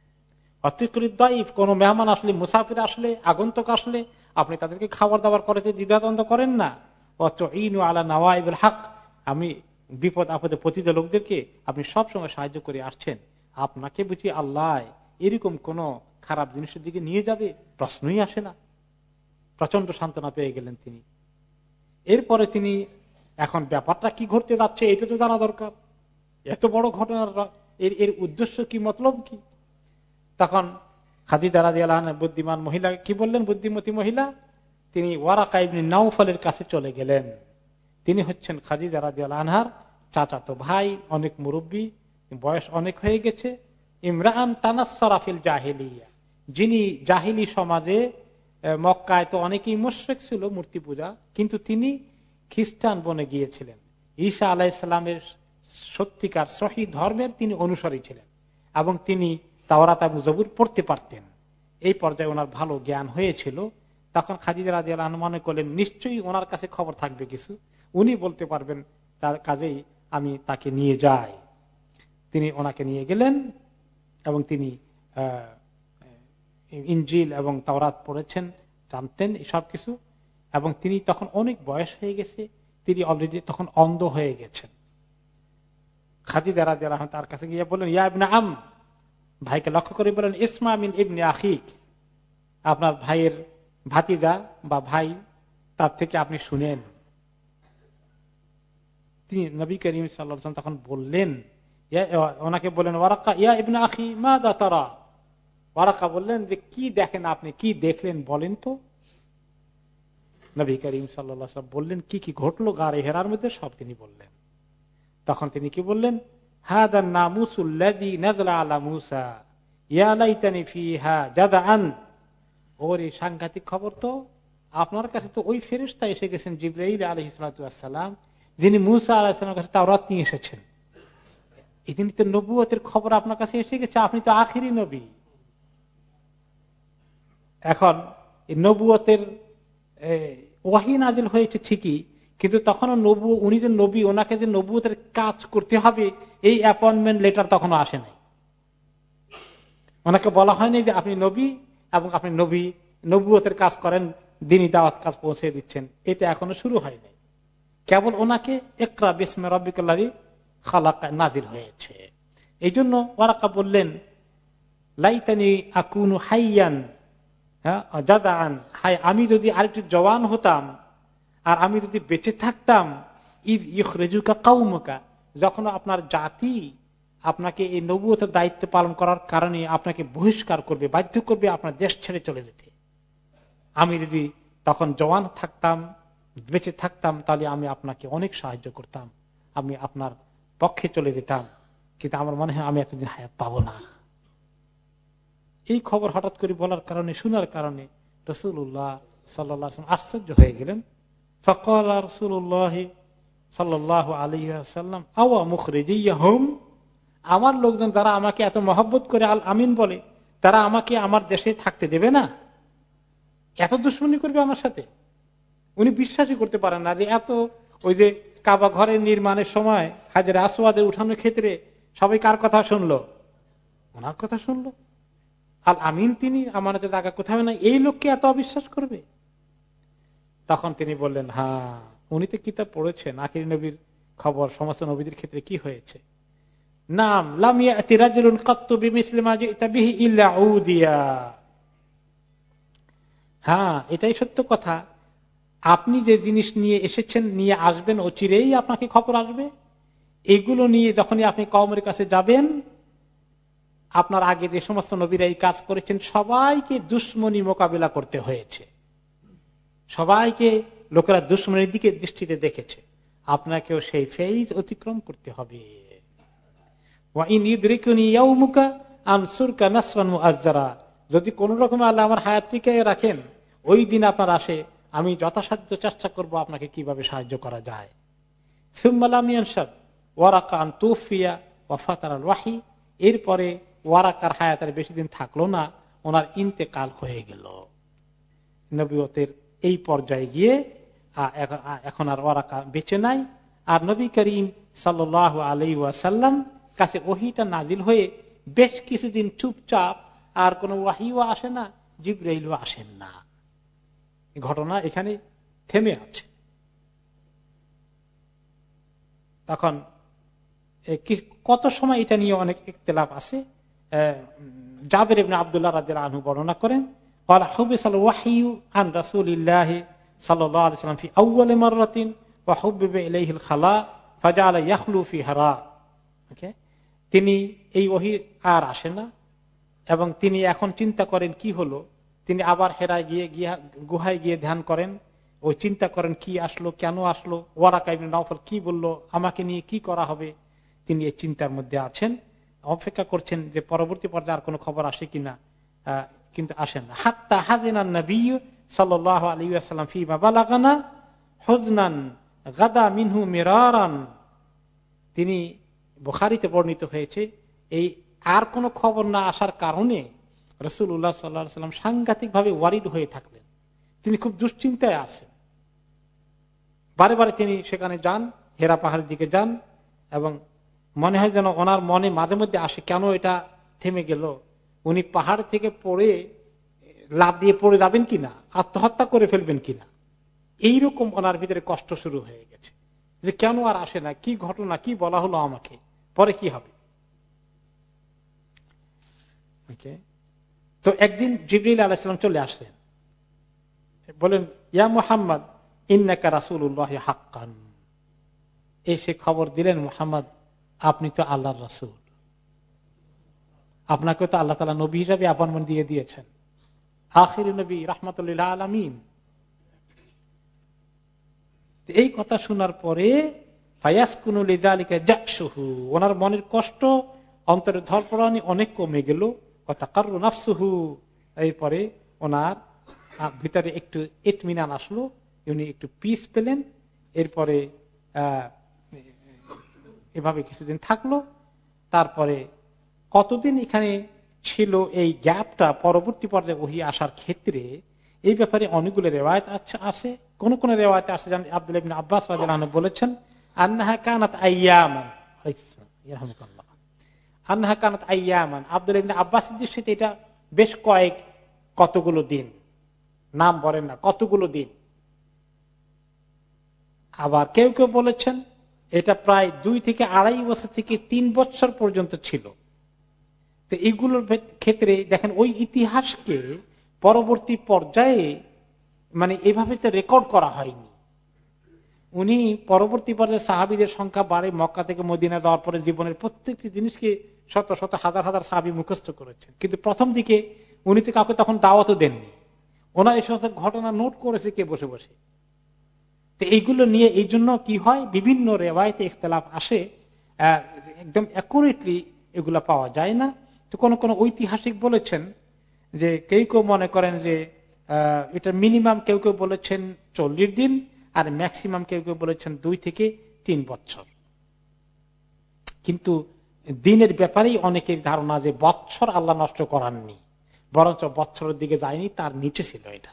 কোন মেহমান আসলে, মুসাফির আসলে, আগন্তুক আসলে আপনি তাদেরকে খাবার দাবার করতে দ্বিধাদ্বন্দ্ব করেন না। ওয়াতুঈনু আলা নাওয়াইবিল হক, আমি বিপদ আপদে পতিত লোকদেরকে আপনি সবসময় সাহায্য করে আসছেন। আপনাকে বুঝি আল্লাহ এরকম কোন খারাপ জিনিসের দিকে নিয়ে যাবে? প্রশ্নই আসে না। প্রচন্ড সান্ত্বনা পেয়ে গেলেন তিনি। এরপরে তিনি এখন ব্যাপারটা কি ঘটতে যাচ্ছে এটা তো জানা দরকার, এত বড় ঘটনার এর উদ্দেশ্য কি, মতলব কি। তখন খাদিজা রাদিয়াল্লাহু আনহা বুদ্ধিমান মহিলা কি বললেন, বুদ্ধিমতী মহিলা, তিনি ওয়ারাকা ইবনে নাউফলের কাছে চলে গেলেন। তিনি হচ্ছেন খাদিজা রাদিয়াল্লাহু আনহার চাচাতো ভাই, অনেক মুরব্বী, বয়স অনেক হয়ে গেছে। ইমরান তানাসসারা ফিল জাহিলিয়া, যিনি জাহিলি সমাজে, মক্কায় তো অনেকেই মুশরিক ছিল, মূর্তি পূজা, কিন্তু তিনি খ্রিস্টান বনে গিয়েছিলেন। ঈসা আলাইহিস সালামের সত্যিকার সহি ধর্মের তিনি অনুসারী ছিলেন এবং তিনি তাওরাত এবং জবুর পড়তে পারতেন। এই পর্যায়ে ওনার ভালো জ্ঞান হয়েছিল। তখন খাদিজা রাদিয়াল্লাহু আনহা মনে করলেন নিশ্চয়ই ওনার কাছে খবর থাকবে কিছু, উনি বলতে পারবেন, তার কাজেই আমি তাকে নিয়ে যাই। তিনি ওনাকে নিয়ে গেলেন এবং তিনি ইনজিল এবং তাওরাত পড়েছেন, জানতেন এসব কিছু। এবং তিনি তখন অনেক বয়স হয়ে গেছে, তিনি অলরেডি তখন অন্ধ হয়ে গেছেন। খাদিজা রাদিয়াল্লাহু আনহা তার কাছে গিয়ে বললেন, ইয়া ইবনে আম, ভাইকে লক্ষ্য করে বলেন, ইসমা মিন ইবনে আখিক, আপনার ভাইয়ের ভাতিজা বা ভাই, তার থেকে আপনি শুনেন। তিনি নবী করিম সাল্লাল্লাহু আলাইহি ওয়াসাল্লাম তখন বললেন, ওনাকে বললেন, ওয়ারাকা ইয়া ইবনে আখি মাযা তারা। ওয়ারাকা বললেন যে কি দেখেন আপনি, কি দেখলেন বলেন তো। নবী করিম সাল্লাল্লাহু আলাইহি ওয়াসাল্লাম বললেন কি কি ঘটলো গারে হেরার মধ্যে, সব তিনি বললেন। তখন তিনি কি বললেন, হাদা নামুসুল্লাযী নাযালা আলা মূসা ইয়া লাইতানি ফিহা জাদআন। ওরে সাংঘাতিক খবর তো, আপনার কাছে তো ওই ফেরেশতা এসে গেছেন, জিবরাইল আলাইহিস সালাতু ওয়াস সালাম, যিনি মূসা আলাইহিস সালামের কাছে তাওরাত নিয়ে এসেছেন। তিনি তো নবুয়তের খবর আপনার কাছে এসে গেছে, আপনি তো আখিরি নবী। এখন নবুয়তের ওয়াহী নাজিল হয়েছে ঠিকই, কিন্তু তখনও উনি যে নবী, ওনাকে যে নবুয়তের কাজ করতে হবে এই অ্যাপয়েন্টমেন্ট লেটার তখনও আসে নাই। ওনাকে বলা হয়নি যে আপনি নবী এবং আপনি নবুয়তের কাজ করেন, দ্বীনি দাওয়াত কাজ পৌঁছে দিচ্ছেন, এটা এখনো শুরু হয়নি। কেবল ওনাকে ইকরা বিসমি রাব্বিকাল্লাযী খালাক নাজিল হয়েছে। এই জন্য ওয়ারাকা বললেন, লাইতানি আকুনু হাইয়ান জাদাআন, হায় আমি যদি আরেকটু জওয়ান হতাম আর আমি যদি বেঁচে থাকতাম, ইয ইখরিজুকা কওমুকা, যখন আপনার জাতি আপনাকে এই নবুয়তের দায়িত্ব পালন করার কারণে আপনাকে বহিষ্কার করবে, বাধ্য করবে আপনার দেশ ছেড়ে চলে যেতে, আমি যদি তখন জওয়ান থাকতাম, বেঁচে থাকতাম, তাহলে আমি আপনাকে অনেক সাহায্য করতাম, আমি আপনার পক্ষে চলে যেতাম। কিন্তু আমার মনে হয় আমি এতদিন হায়াত পাবো না। এই খবর হঠাৎ করে বলার কারণে, শোনার কারণে রাসূলুল্লাহ সাল্লাল্লাহু আলাইহি ওয়াসাল্লাম আশ্চর্য হয়ে গেলেন। ফাকালা রাসূলুল্লাহ সাল্লাল্লাহু আলাইহি ওয়াসাল্লাম আওয়া মুখরিজিয়াহুম, আমার লোকজন যারা আমাকে এত মহব্বত করে আল আমিন বলে, তারা আমাকে আমার দেশে থাকতে দেবে না, এত দুশমনি করবে আমার সাথে। উনি বিশ্বাসই করতে পারেন না যে এত, ওই যে কাবা ঘরের নির্মাণের সময় হাজরে আসওয়াদের উঠানোর ক্ষেত্রে সবাই কার কথা শুনলো? ওনার কথা শুনলো। আল আমিন তিনি, আমানতের জায়গা কোথাও না, এই লোককে এত অবিশ্বাস করবে? তখন তিনি বললেন, হ্যাঁ, উনি তো কিতাব পড়েছেন, আখির নবীর খবর সমস্ত নবীদের ক্ষেত্রে কি হয়েছে। নাম লাম ইয়াতি রাজুলুন কাত্তু বিমিসলি মা জিতা বিহি ইল্লা উদিয়া। হ্যাঁ, এটাই সত্য কথা, আপনি যে জিনিস নিয়ে এসেছেন, নিয়ে আসবেন, অচিরেই আপনাকে খবর আসবে। এগুলো নিয়ে যখনই আপনি কওমের কাছে যাবেন, আপনার আগে যে সমস্ত নবীরা এই কাজ করেছেন সবাইকে দুশমনি মোকাবিলা করতে হয়েছে, সবাইকে লোকেরা দুশমনের দিকে দৃষ্টিতে দেখেছে, আপনাকেও সেই ফেজ অতিক্রম করতে হবে। যদি কোন রকম আল্লাহ আমার হায়াত থেকে রাখেন, ওই দিন আপনার আসে, আমি যথাসাধ্য চেষ্টা করব আপনাকে কিভাবে সাহায্য করা যায়। এরপরে ওয়ারাকার হায়াতের বেশি দিন থাকলো না, ওনার ইন্তেকাল হয়ে গেল। নবুয়তের এই পর্যায়ে গিয়ে এখন আর ওয়ারাকা বেঁচে নাই। আর নবী করিম সাল্লাল্লাহু আলাইহি ওয়াসাল্লাম কাছে ওহীটা নাজিল হয়ে বেশ কিছুদিন চুপচাপ, আর কোন ওয়াহিও আসে না, জিবরাইলও আসেন না। ঘটনা এখানে থেমে আছে। তখন কত সময় এটা নিয়ে অনেক ইখতিলাফ আছে। জাবের ইবনে আব্দুল্লাহ রাদিয়াল্লাহু আনহু বর্ণনা করেন, ক্বালা হুবিসাল ওয়াহয়ু আন রাসূলিল্লাহি সাল্লাল্লাহু আলাইহি ওয়াসাল্লাম ফি আউয়ালি মাররাতিন ওয়া হুবিবা ইলাইহিল খালা ফাজালা ইয়াখলু ফি হারা। ওকে, তিনি এই ওহী আর আসে না এবং তিনি এখন চিন্তা করেন কি হলো। তিনি আবার হেরায় গিয়ে গুহায় গিয়ে ধ্যান করেন, ওই চিন্তা করেন কি আসলো, কেন আসলো, ওয়ারাকা ইবনে নাওফল কি বললো, আমাকে নিয়ে কি করা হবে। তিনি এই চিন্তার মধ্যে আছেন, অপেক্ষা করছেন যে পরবর্তী পর্যায়ে আর কোনো খবর আসে কিনা, কিন্তু আসেন না। হাত্তা হাজিনান নবী সাল্লাল্লাহু আলাইহি ওয়াসাল্লাম ফিমা বালাগানা হুজনান গাদা মিনহু মিরারান। তিনি বুখারীতে বর্ণিত হয়েছে, এই আর কোনো খবর না আসার কারণে রাসূলুল্লাহ সাল্লাল্লাহু আলাইহি ওয়াসাল্লাম সাংঘাতিক ভাবে ওয়ারিড হয়ে থাকলেন। তিনি খুব দুশ্চিন্তায় আছেন। বারে বারে তিনি সেখানে যান, হেরা পাহাড়ের দিকে যান, এবং মনে হয় যেন ওনার মনে মাঝে মধ্যে আসে কেন এটা থেমে গেল, উনি পাহাড় থেকে পড়ে লাফ দিয়ে পড়ে যাবেন কিনা, আত্মহত্যা করে ফেলবেন কিনা। এইরকম ওনার ভিতরে কষ্ট শুরু হয়ে গেছে যে কেন আর আসে না, কি ঘটনা, কি বলা হলো আমাকে, পরে কি হবে। তো একদিন জিবরিল আলাইহিস সালাম চলে আসলেন, বলেন, ইয়া মুহাম্মদ ইন্নাকা রাসূলুল্লাহি হাক্কান। এসে খবর দিলেন, মুহাম্মদ আপনি তো আল্লাহর রাসূল, আপনাকে তো আল্লাহ তাআলা নবী হিসেবে আপনমন দিয়ে দিয়েছেন, আখির নবী রাহমাতুল লিল আলামিন। এই কথা শোনার পরে ফায়াসকুনু লিযালিকা জাশহু, ওনার মনের কষ্ট, অন্তরের ধড়ফড়ানি অনেক কমে গেল। ওয়াতাকাররু নাফসুহু, এরপরে ওনার ভিতরে একটু ইতমিনান আসলো, উনি একটু পিস পেলেন। এরপরে এভাবে কিছুদিন থাকলো। তারপরে কতদিন এখানে ছিল এই গ্যাপটা, পরবর্তী পর্যায়ে ওহী আসার ক্ষেত্রে এই ব্যাপারে অনেকগুলো রিওয়ায়াত আছে। কোন কোন রিওয়ায়াতে আছে, যেমন আব্দুল্লাহ ইবনে আব্বাস রাদিয়াল্লাহু আনহু বলেছেন, আন্নাহা কানাত আইয়ামান, ইয়ারহামুকাল্লাহ, আন্নাহা কানাত আইয়ামান। আব্দুল্লাহ ইবনে আব্বাসের দৃষ্টিতে এটা বেশ কতগুলো দিন, নাম বলেন না, কতগুলো দিন। আবার কেউ কেউ বলেছেন এটা প্রায় 2 থেকে 2.5 বছর থেকে 3 বছর পর্যন্ত ছিল। তো এইগুলোর ক্ষেত্রে দেখেন ওই ইতিহাসকে পরবর্তী পর্যায়ে মানে এভাবে তো রেকর্ড করা হয়নি। উনি পরবর্তী পর্যায়ে সাহাবীদের সংখ্যা বাড়ে, মক্কা থেকে মদিনা যাওয়ার পরে জীবনের প্রত্যেকটি জিনিসকে শত শত হাজার হাজার সাহাবী মুখস্থ করেছেন, কিন্তু প্রথম দিকে উনি তো কাউকে তখন দাওয়াতও দেননি। ওনার এই সমস্ত ঘটনা নোট করেছে কে বসে বসে। তো এইগুলো নিয়ে এই জন্য কি হয়, বিভিন্ন রিওয়ায়াতে ইখতিলাফ আসে, একদম অ্যাকুরেটলি এগুলা পাওয়া যায় না। তো কোন কোন ঐতিহাসিক বলেছেন যে কেউ কেউ মনে করেন যে এটা মিনিমাম, কেউ কেউ বলেছেন 40 দিন, আর ম্যাক্সিমাম কেউ কেউ বলেছেন 2 থেকে 3 বছর। কিন্তু দিনের ব্যাপারেই অনেকের ধারণা যে বছর আল্লাহ নষ্ট করাননি, বরঞ্চ বছরের দিকে যায়নি, তার নিচে ছিল এটা।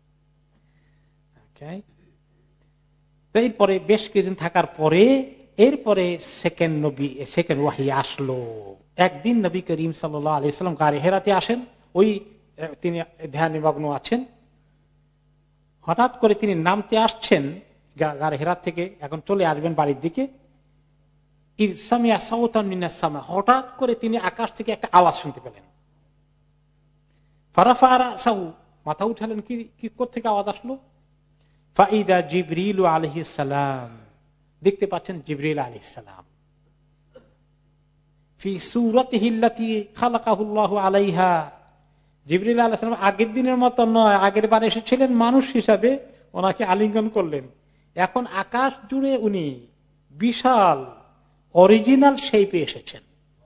এরপরে বেশ কিছুদিন থাকার পরে এরপরে সেকেন্ড ওয়াহি আসলো। একদিন নবী করিম সাল্লাল্লাহু আলাইহি ওয়াসাল্লাম গারে হেরাতে আসেন, ওই তিনি ধ্যান নিমগ্ন আছেন। হঠাৎ করে তিনি নামতে আসছেন গারে হেরাত থেকে, এখন চলে আসবেন বাড়ির দিকে। হঠাৎ করে তিনি আকাশ থেকে একটা আওয়াজ শুনতে পেলেন। মাথা উঠালেন, কি কোত্থেকে আওয়াজ আসলো? ফাইদা জিবরিল আলাইহিস সালাম, দেখতে পাচ্ছেন জিবরিল আলাইহিস সালাম, ফি সূরাতিহি আল্লাতী খালাকাহুল্লাহু আলাইহা। জিবরিল আলাইহিস সালাম আগের দিনের মত নয়, আগের বার এসেছিলেন মানুষ হিসাবে, ওনাকে আলিঙ্গন করলেন। এখন আকাশ জুড়ে উনি বিশাল অরিজিনাল শেপে এসেছেন।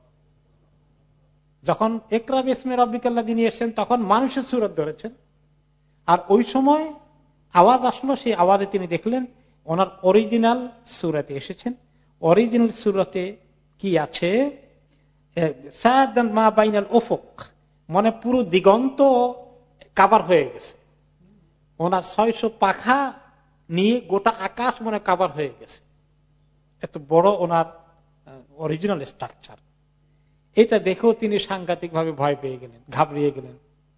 যখন ইকরা বিসমি রাব্বিকাল্লাযী এসেছেন তখন মানুষের সূরত ধরেছেন, আর ওই সময় আওয়াজ আসলো, সেই আওয়াজে তিনি দেখলেন ওনার অরিজিনাল সূরতে এসেছেন। অরিজিনাল সূরতে কি আছে? সাদান মা বাইনাল উফুক, মানে পুরো দিগন্ত কভার হয়ে গেছে। ওনার 600 পাখা নিয়ে গোটা আকাশ মানে কভার হয়ে গেছে। এত বড় ওনার অরিজিনাল স্ট্রাকচার। এটা দেখেও তিনি সাংঘাতিক ভাবে ভয় পেয়ে গেলেন, ঘাবড়িয়ে গেলেন।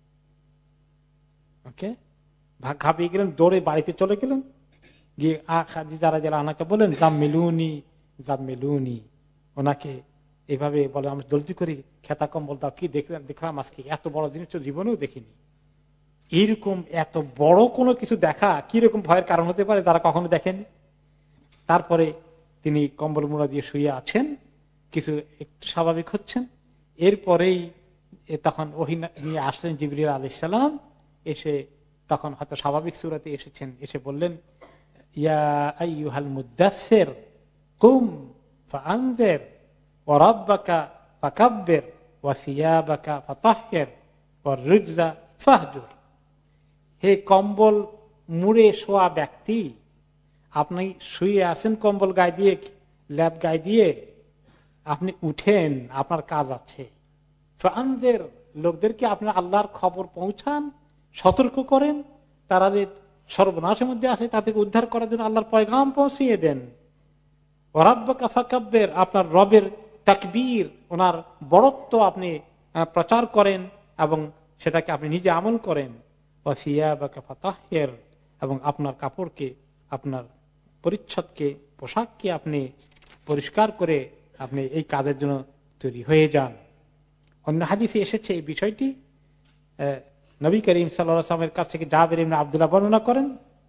ওকে, ঘাবড়িয়ে গেলেন, দৌড়ে বাড়িতে চলে গেলেন, গিয়ে খাদিজা রাদিয়াল্লাহু আনহাকে বলেন, জাম্মিলুনি জাম্মিলুনি, ওনাকে এভাবে বলে, আমি জলদি করি খেতা কম্বল দাও, কি দেখলাম আজকে এত বড় জিনিস তো জীবনেও দেখিনি। এইরকম এত বড় কোনো কিছু দেখা কিরকম ভয়ের কারণ হতে পারে, তারা কখনো দেখেনি। তারপরে তিনি কম্বল মুড়া দিয়ে শুয়ে আছেন, কিছু একটু স্বাভাবিক হচ্ছেন। এরপরেই তখন ওহী নিয়ে আসলেন জিবরিল আলাইহিস সালাম, এসে তখন হয়তো স্বাভাবিক সূরাতে এসেছেন, এসে বললেন, ইয়া আইয়ুহাল মুদাসসির কুম ফাআনজির ওয়া রাব্বাকা ফাকাব্বির ওয়া সিয়াবাকা ফাতাহহির ওয়ার রুজজা ফাহজুর। হে কম্বল মুড়ে শোয়া ব্যক্তি, আপনি শুয়ে আছেন কম্বল গায়ে দিয়ে, ল্যাপ গায়ে দিয়ে, আপনি উঠেন, আপনার কাজ আছে। ফাআনজির, লোকদেরকে আপনার আল্লাহর খবর পৌঁছান, সতর্ক করেন, তারা যে সর্বনাশের মধ্যে আছে তাদেরকে উদ্ধার করার জন্য আল্লাহর পয়গাম পৌঁছিয়ে দেন। ওয়া রাব্বাকা ফাকাব্বির, আপনার রবের তাকবীর, ওনার বড়ত্ব আপনি প্রচার করেন এবং সেটাকে আপনি নিজে আমল করেন। ওয়া সিয়াবাকা ফাতাহহির, এবং আপনার কাপড়কে, আপনার পরিচ্ছদকে, পোশাককে আপনি পরিষ্কার করে আপনি এই কাজের জন্য তৈরি হয়ে যান। অন্য হাদিসে এসেছে এই বিষয়টি, নবী করিম সাল্লাল্লাহু আলাইহি ওয়াসাল্লামের কাছ থেকে জাবের ইবনে আব্দুল্লাহ বর্ণনা করেন,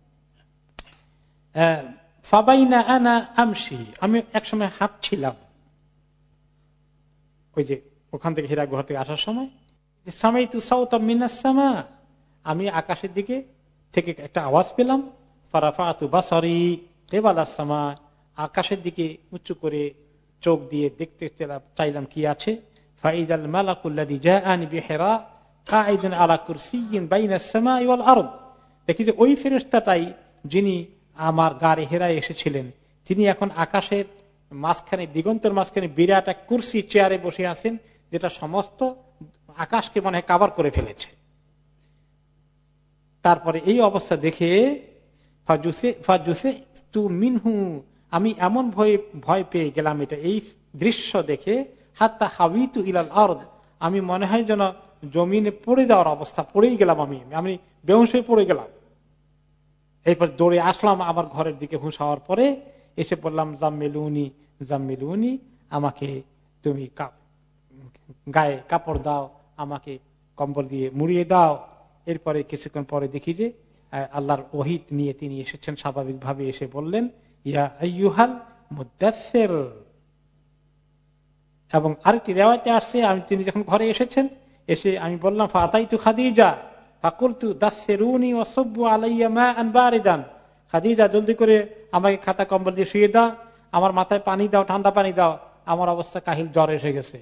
ফাবাইনা আনা আমশি, আমি একসময় হাঁটছিলাম, ওই যে ওখান থেকে হীরা গুহা থেকে আসার সময়, সামাইতু সাওতাম মিনাস সামা, আমি আকাশের দিকে থেকে একটা আওয়াজ পেলাম, ফারাফাতু বাসারি কিবালাস সামা, আকাশের দিকে উঁচু করে চোখ দিয়ে দেখতে চাইলাম কি আছে। ফাইদাল মালাকুল্লাযী জাআনি বিহিরা কাঈদুন আলা কুরসিয়্যিন বাইনাস সামাই ওয়াল আরদ, দেখি যে ওই ফেরেশতাটাই যিনি আমার গারে হেরায় এসেছিলেন, তিনি এখন আকাশের মাঝখানে, দিগন্তের মাঝখানে বিরাট এক কুরসি, চেয়ারে বসে আছেন, যেটা সমস্ত আকাশকে মনে হয় কাভার করে ফেলেছে। তারপরে এই অবস্থা দেখে ফাজুসিতু মিনহু, আমি এমন ভয় পেয়ে গেলাম এটা, এই দৃশ্য দেখে, হাত্তা হাওয়িতু ইলাল আরদ, আমি মনে হয় যেন জমিনে পড়ে যাওয়ার অবস্থা, পড়েই গেলাম, আমি বেহুশ হয়ে পড়ে গেলাম। এরপর দৌড়ে আসলাম আমার ঘরের দিকে, হুঁশ হওয়ার পরে এসে বললাম, জাম্মিলুনি জাম্মিলুনি, আমাকে তুমি গায়ে কাপড় দাও, আমাকে কম্বল দিয়ে মুড়িয়ে দাও। এরপরে কিছুক্ষণ পরে দেখি যে আল্লাহর ওহী নিয়ে তিনি এসেছেন, স্বাভাবিকভাবে এসে বললেন, ইয়া আইয়ুহাল মুদাসসির। এবং আরেকটি রিওয়ায়াতে আসছে, তিনি যখন ঘরে এসেছেন, এসে আমি বললাম, ফাতাইতু খাদিজা ফাকুলতু দাসসিরুনি ওয়া সাব্বু আলাইয়া মাআন বারিদান, খাদিজা জলদি করে আমাকে খাতা কম্বল দিয়ে শুইয়ে দাও, আমার মাথায় পানি দাও, ঠান্ডা পানি দাও, আমার অবস্থা কাহিল, জ্বর এসে গেছে।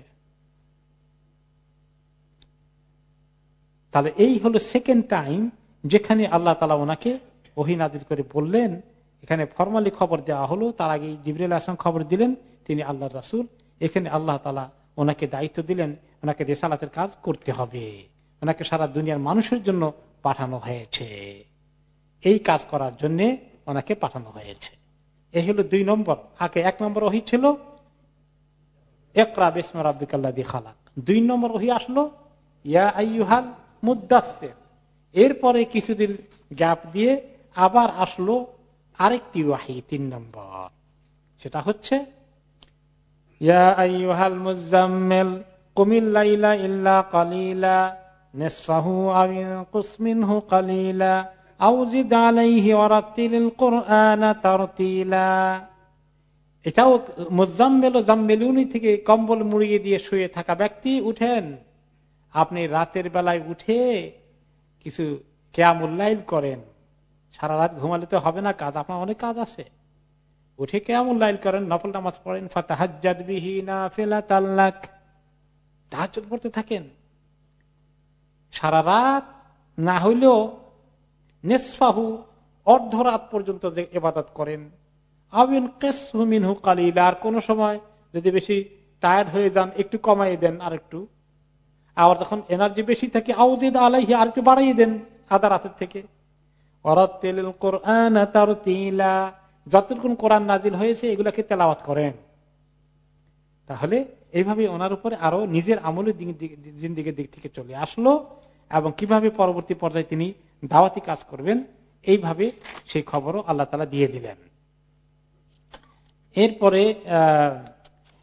তাহলে এই হলো সেকেন্ড টাইম যেখানে আল্লাহ তাআলা ওনাকে ওহী নাযিল করে বললেন। এখানে ফরমালি খবর দেওয়া হলো, তার আগে জিবরিল আলাইহিস সালাম খবর দিলেন তিনি আল্লাহর রাসূল। এখানে আল্লাহ তাআলা ওনাকে দায়িত্ব দিলেন, ওনাকে রিসালাতের কাজ করতে হবে, ওনাকে সারা দুনিয়ার মানুষের জন্য পাঠানো হয়েছে, এই কাজ করার জন্য ওনাকে পাঠানো হয়েছে। এই হলো 2 নম্বর। আগে 1 নম্বর ওহী ছিল ইকরা বিসমি রাব্বিকাল্লাযী খালাক, 2 নম্বর ওহী আসলো ইয়া আইয়ুহাল মুদাসসির। এরপরে কিছুদিন গ্যাপ দিয়ে আবার আসলো আরেকটি ওহী 3 নম্বর, সেটা হচ্ছে ইয়া আইয়ুহাল মুযাম্মিল কুমিল লাইলা ইল্লা কালিলা নিসফাহু আও ইনকুস মিনহু কালিলা আও জিদ আলাইহি ওয়ারাতিলিল কুরআনা তারতিলা। এটাও মুযাম্মিল ও জাম্মিলুনি থেকে কম্বল মুড়িয়ে দিয়ে শুয়ে থাকা ব্যক্তি, উঠেন, আপনি রাতের বেলায় উঠে কিছু কিয়ামুল লাইল করেন। সারা রাত ঘুমালে তো হবে না, কাজ, আপনার অনেক কাজ আছে, উঠে কিয়ামুল লাইল করেন, নফল নামাজ পড়েন, ফাতাহাজ্জাদ বিহি নাফিলাতাল লাক, তাহাজ্জুদ পড়তে থাকেন সারা রাত, না হইলেও নিসফাহু অর্ধরাত পর্যন্ত যে ইবাদত করেন, আবিন কিসহু মিনহু কালিলা, আর কোন সময় যদি বেশি টায়ার্ড হয়ে যান একটু কমাই দেন আর একটু, আবার যখন এনার্জি বেশি থাকে আউজিদ আলাইহি আর একটু বাড়িয়ে দেন আধা রাতের থেকে। ওয়ারাতিলিল কুরআনা তারতিলা, যতটুকু কোরআন নাজিল হয়েছে এগুলাকে তেলাওয়াত করেন। তাহলে এইভাবে ওনার উপরে আরো নিজের আমলের জিন্দেগির দিক থেকে চলে আসলো, এবং কিভাবে পরবর্তী পর্যায়ে তিনি দাওয়াতি কাজ করবেন এইভাবে সেই খবরও আল্লাহ তাআলা দিয়ে দিলেন। এরপরে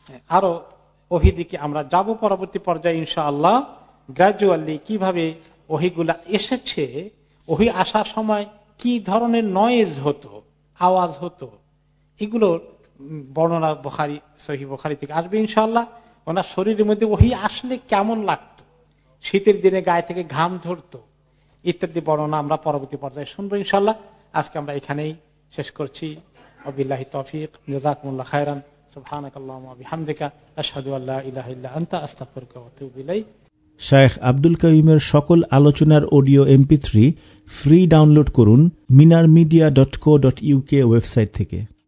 আরো ওহী দিকে আমরা যাব পরবর্তী পর্যায়ে ইনশাআল্লাহ। গ্রাজুয়ালি কিভাবে ওহীগুলা এসেছে, ওহী আসার সময় কি ধরনের নয়েজ হতো, আওয়াজ হতো, এগুলোর বর্ণনা বুখারী, সহিহ বুখারী থেকে আসবে ইনশাআল্লাহ। ওনার শরীরের মধ্যে ওহী আসলে কেমন লাগতো, শীতের দিনে গায়ে থেকে ঘাম ঝরতো, ইত্যাদি বর্ণনা আমরা পরবর্তী পর্যায়ে শুনবো ইনশাআল্লাহ। আজকে আমরা এখানেই শেষ করছি। ওয়াবিল্লাহি তৌফিক, জাযাকুমুল্লাহ খায়রান, সুবহানাকাল্লাহুম্মা ওয়া বিহামদিকা, আশহাদু আল্লা ইলাহা ইল্লা আনতা, আস্তাগফিরুকা ওয়া আতুবু ইলাইক। শায়েখ আব্দুল কাইয়ুমের সকল আলোচনার অডিও MP3 ফ্রি ডাউনলোড করুন minarmedia.co.uk ওয়েবসাইট থেকে।